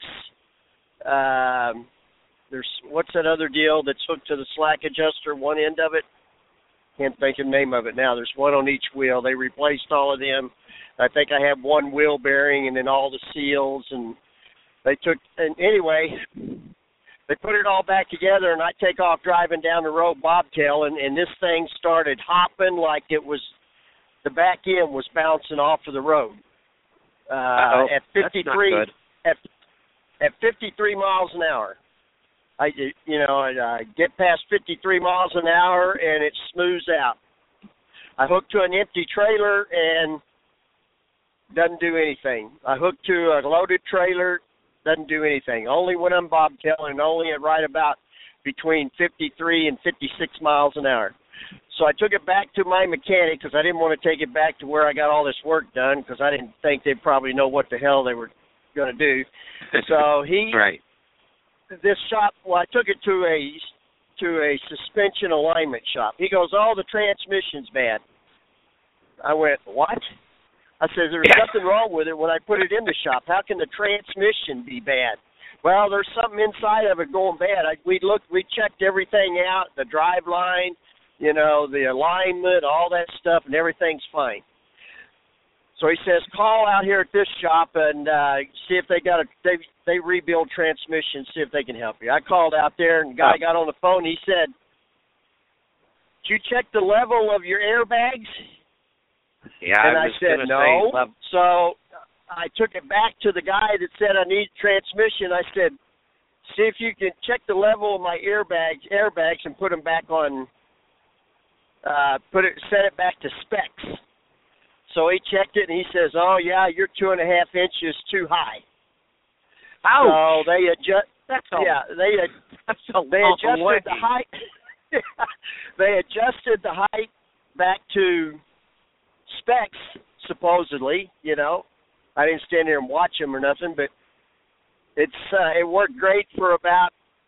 Speaker 12: Um, there's what's that other deal that's hooked to the slack adjuster, one end of it? Can't think of the name of it now. There's one on each wheel. They replaced all of them. I think I have one wheel bearing and then all the seals. And they took, and anyway, they put it all back together, and I take off driving down the road bobtail, and, and this thing started hopping like it was, the back end was bouncing off of the road. Uh, at fifty-three, at at fifty-three miles an hour, I you know I, I get past fifty-three miles an hour and it smooths out. I hook to an empty trailer and doesn't do anything. I hook to a loaded trailer, doesn't do anything. Only when I'm bobtailing, only at right about between fifty-three and fifty-six miles an hour. So I took it back to my mechanic because I didn't want to take it back to where I got all this work done because I didn't think they'd probably know what the hell they were going to do. So he,
Speaker 1: right.
Speaker 12: this shop, well, I took it to a to a suspension alignment shop. He goes, oh, the transmission's bad. I went, what? I said, there's
Speaker 1: yeah.
Speaker 12: nothing wrong with it when I put it in the shop. How can the transmission be bad? Well, there's something inside of it going bad. I, we looked, we checked everything out, the drive line, you know, the alignment, all that stuff, and everything's fine. So he says, call out here at this shop and uh, see if they got a, they, they rebuild transmission, see if they can help you. I called out there, and the guy got on the phone. He said, did you check the level of your airbags?
Speaker 1: Yeah,
Speaker 12: and
Speaker 1: I,
Speaker 12: I
Speaker 1: was
Speaker 12: said,
Speaker 1: gonna
Speaker 12: no.
Speaker 1: say level.
Speaker 12: So I took it back to the guy that said I need transmission. I said, see if you can check the level of my airbags, airbags and put them back on, uh, put it, set it back to specs. So he checked it, and he says, oh, yeah, you're two and a half inches too high.
Speaker 1: Ouch.
Speaker 12: So they adjust.
Speaker 1: That's a,
Speaker 12: yeah, they
Speaker 1: that's a
Speaker 12: they adjusted
Speaker 1: way.
Speaker 12: the height. They adjusted the height back to specs, supposedly. You know, I didn't stand there and watch them or nothing, but it's uh, it worked great for about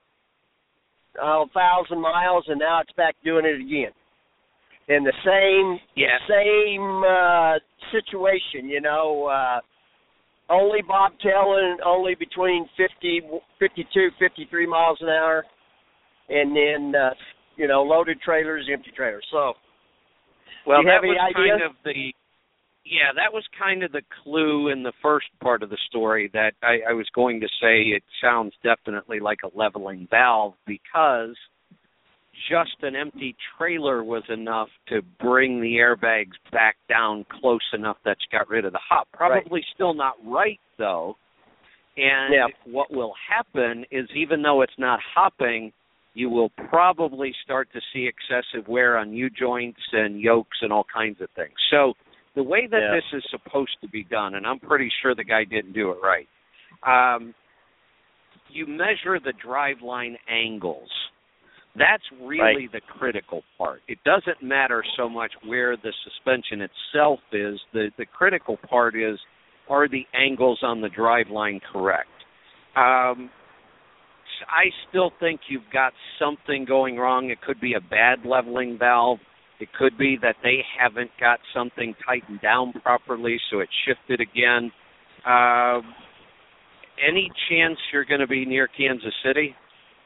Speaker 12: a thousand miles, and now it's back doing it again. In the same
Speaker 1: yeah.
Speaker 12: same uh, situation, you know, uh, only bobtailing, only between fifty, fifty-two, fifty-three miles an hour, and then, uh, you know, loaded trailers, empty trailers. So,
Speaker 1: well,
Speaker 12: do you have
Speaker 1: that
Speaker 12: any
Speaker 1: was
Speaker 12: idea?
Speaker 1: kind of the, yeah, that was kind of the clue in the first part of the story that I, I was going to say it sounds definitely like a leveling valve because just an empty trailer was enough to bring the airbags back down close enough that you got rid of the hop. Probably
Speaker 12: right.
Speaker 1: still not right, though. And
Speaker 12: yeah.
Speaker 1: what will happen is even though it's not hopping, you will probably start to see excessive wear on U-joints and yokes and all kinds of things. So the way that
Speaker 12: yeah.
Speaker 1: this is supposed to be done, and I'm pretty sure the guy didn't do it right, um, you measure the driveline angles. That's really
Speaker 12: right.
Speaker 1: the critical part. It doesn't matter so much where the suspension itself is. The, the critical part is, are the angles on the driveline correct? Um, I still think you've got something going wrong. It could be a bad leveling valve. It could be that they haven't got something tightened down properly, so it shifted again. Uh, any chance you're going to be near Kansas City?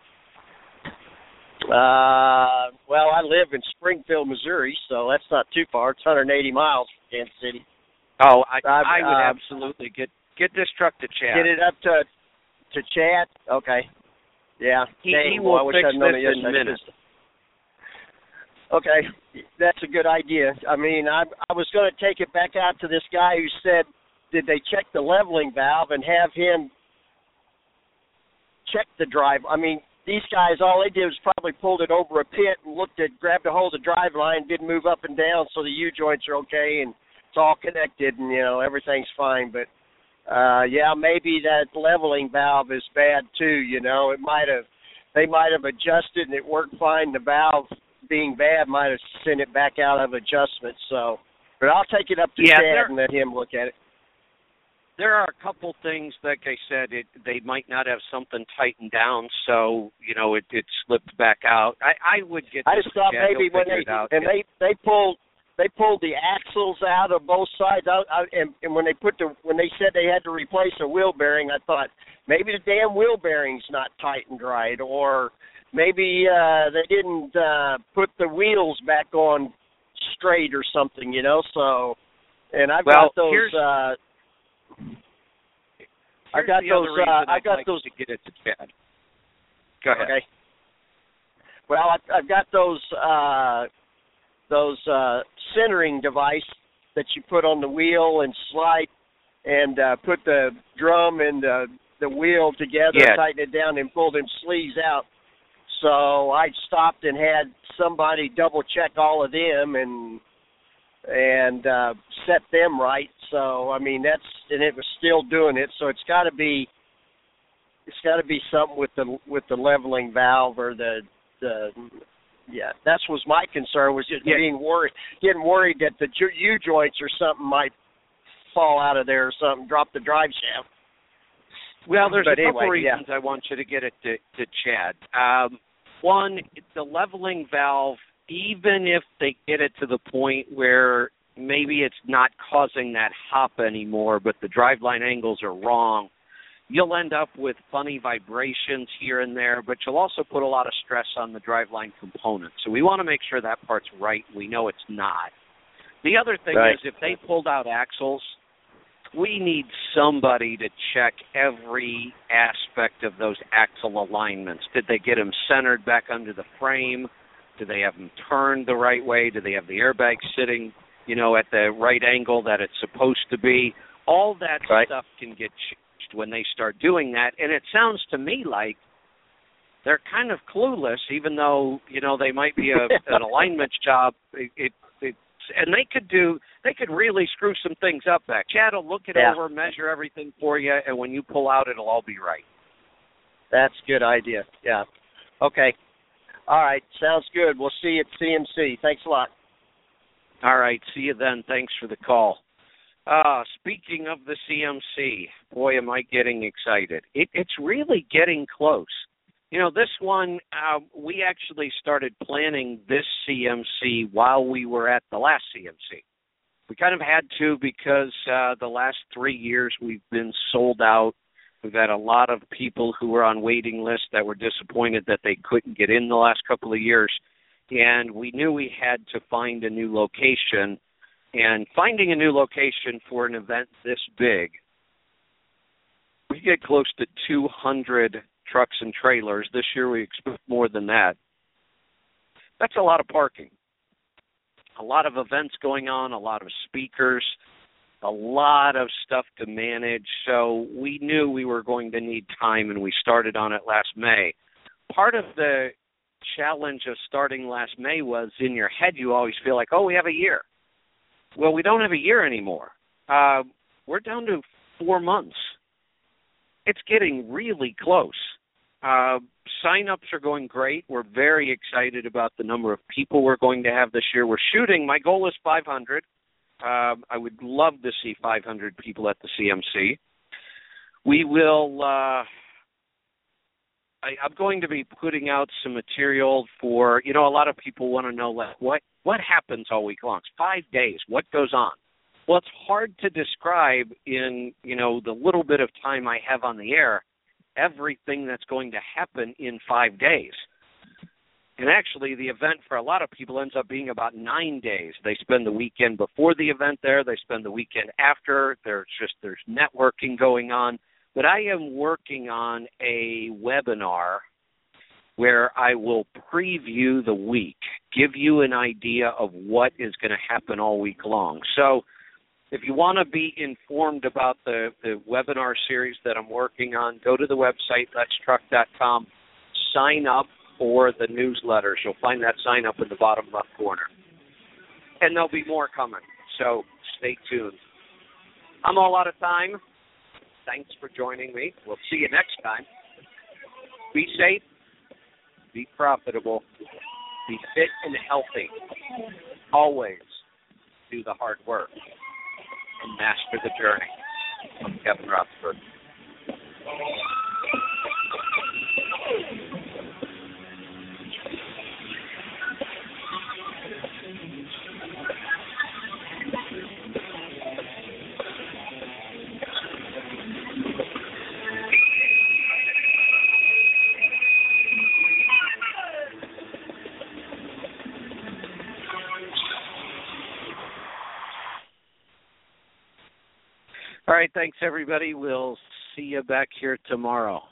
Speaker 12: Uh, well, I live in Springfield, Missouri, so that's not too far. It's one hundred eighty miles from Kansas City.
Speaker 1: Oh, I,
Speaker 12: I,
Speaker 1: I would
Speaker 12: uh,
Speaker 1: absolutely get get this truck to Chad.
Speaker 12: Get it up to to Chad. Okay. Yeah.
Speaker 1: He,
Speaker 12: Dang,
Speaker 1: he
Speaker 12: boy,
Speaker 1: will
Speaker 12: I wish
Speaker 1: fix
Speaker 12: I'd known
Speaker 1: this
Speaker 12: it
Speaker 1: in
Speaker 12: yesterday.
Speaker 1: minutes.
Speaker 12: Okay, that's a good idea. I mean, I I was going to take it back out to this guy who said, did they check the leveling valve and have him check the drive? I mean, these guys, all they did was probably pulled it over a pit and looked at, grabbed a hold of the drive line, didn't move up and down, so the U-joints are okay and it's all connected and, you know, everything's fine. But, uh, yeah, maybe that leveling valve is bad too, you know. It might have, they might have adjusted and it worked fine. The valve being bad might have sent it back out of adjustment. So, but I'll take it up to
Speaker 1: yeah,
Speaker 12: Chad and let him look at it.
Speaker 1: There are a couple things, like I said, it, they might not have something tightened down, so, you know, it, it slipped back out. I, I would get
Speaker 12: I
Speaker 1: this
Speaker 12: just thought
Speaker 1: Chad,
Speaker 12: maybe
Speaker 1: he'll
Speaker 12: when
Speaker 1: figure
Speaker 12: they,
Speaker 1: it out.
Speaker 12: and they, they pulled, they pulled the axles out of both sides out, out and, and when they put the, when they said they had to replace a wheel bearing, I thought maybe the damn wheel bearing's not tightened right, or maybe uh, they didn't uh, put the wheels back on straight or something, you know. So, and I've
Speaker 1: well,
Speaker 12: got those.
Speaker 1: Here's,
Speaker 12: uh, I
Speaker 1: here's
Speaker 12: got
Speaker 1: the
Speaker 12: those.
Speaker 1: other reason
Speaker 12: Uh, I
Speaker 1: I'd
Speaker 12: got
Speaker 1: like
Speaker 12: those.
Speaker 1: to get it to Chad. Go ahead.
Speaker 12: Okay. Well, I, I've got those uh, those uh, centering device that you put on the wheel and slide and uh, put the drum and the the wheel together,
Speaker 1: Yeah.
Speaker 12: tighten it down, and pull them sleeves out. So I stopped and had somebody double check all of them, and and uh, set them right. So I mean that's and it was still doing it. So it's got to be it's got to be something with the with the leveling valve or the the yeah. That was my concern was just yeah. being worried, getting worried that the U joints or something might fall out of there or something, drop the drive shaft.
Speaker 1: Well, there's
Speaker 12: but
Speaker 1: a couple
Speaker 12: anyway,
Speaker 1: reasons
Speaker 12: yeah.
Speaker 1: I want you to get it to, to Chad. Um, one, the leveling valve, even if they get it to the point where maybe it's not causing that hop anymore, but the driveline angles are wrong, you'll end up with funny vibrations here and there, but you'll also put a lot of stress on the driveline component. So we want to make sure that part's right. We know it's not. The other thing
Speaker 12: right.
Speaker 1: is if they pulled out axles, we need somebody to check every aspect of those axle alignments. Did they get them centered back under the frame? Do they have them turned the right way? Do they have the airbag sitting, you know, at the right angle that it's supposed to be? All that
Speaker 12: right.
Speaker 1: stuff can get changed when they start doing that. And it sounds to me like they're kind of clueless, even though, you know, they might be a, an alignment job. It, it, it And they could do, they could really screw some things up back. Chad will look it
Speaker 12: yeah.
Speaker 1: over, measure everything for you, and when you pull out, it'll all be right.
Speaker 12: That's a good idea. Yeah. Okay. All right. Sounds good. We'll see you at C M C. Thanks a lot.
Speaker 1: All right. See you then. Thanks for the call. Uh, speaking of the C M C, boy, am I getting excited. It, it's really getting close. You know, this one, uh, we actually started planning this C M C while we were at the last C M C. We kind of had to because uh, the last three years we've been sold out. We've had a lot of people who were on waiting lists that were disappointed that they couldn't get in the last couple of years. And we knew we had to find a new location. And finding a new location for an event this big, we get close to two hundred trucks and trailers. This year we expect more than that. That's a lot of parking. A lot of events going on, a lot of speakers, a lot of stuff to manage. So we knew we were going to need time, and we started on it last May. Part of the challenge of starting last May was in your head you always feel like, oh, we have a year. Well, we don't have a year anymore. Uh, we're down to four months. It's getting really close. Uh, sign-ups are going great. We're very excited about the number of people we're going to have this year. We're shooting. My goal is five hundred. Uh, I would love to see five hundred people at the C M C. We will, uh, I, I'm going to be putting out some material for, you know, a lot of people want to know, like, what, what happens all week long? It's five days. What goes on? Well, it's hard to describe in, you know, the little bit of time I have on the air, everything that's going to happen in five days. And actually, the event for a lot of people ends up being about nine days. They spend the weekend before the event there. They spend the weekend after. There's just there's networking going on. But I am working on a webinar where I will preview the week, give you an idea of what is going to happen all week long. So if you want to be informed about the, the webinar series that I'm working on, go to the website, let's truck dot com, sign up for the newsletters. You'll find that sign up in the bottom left corner. And there'll be more coming, so stay tuned. I'm all out of time. Thanks for joining me. We'll see you next time. Be safe, be profitable, be fit and healthy. Always do the hard work and master the journey. I'm Kevin Rothberg. All right, thanks, everybody. We'll see you back here tomorrow.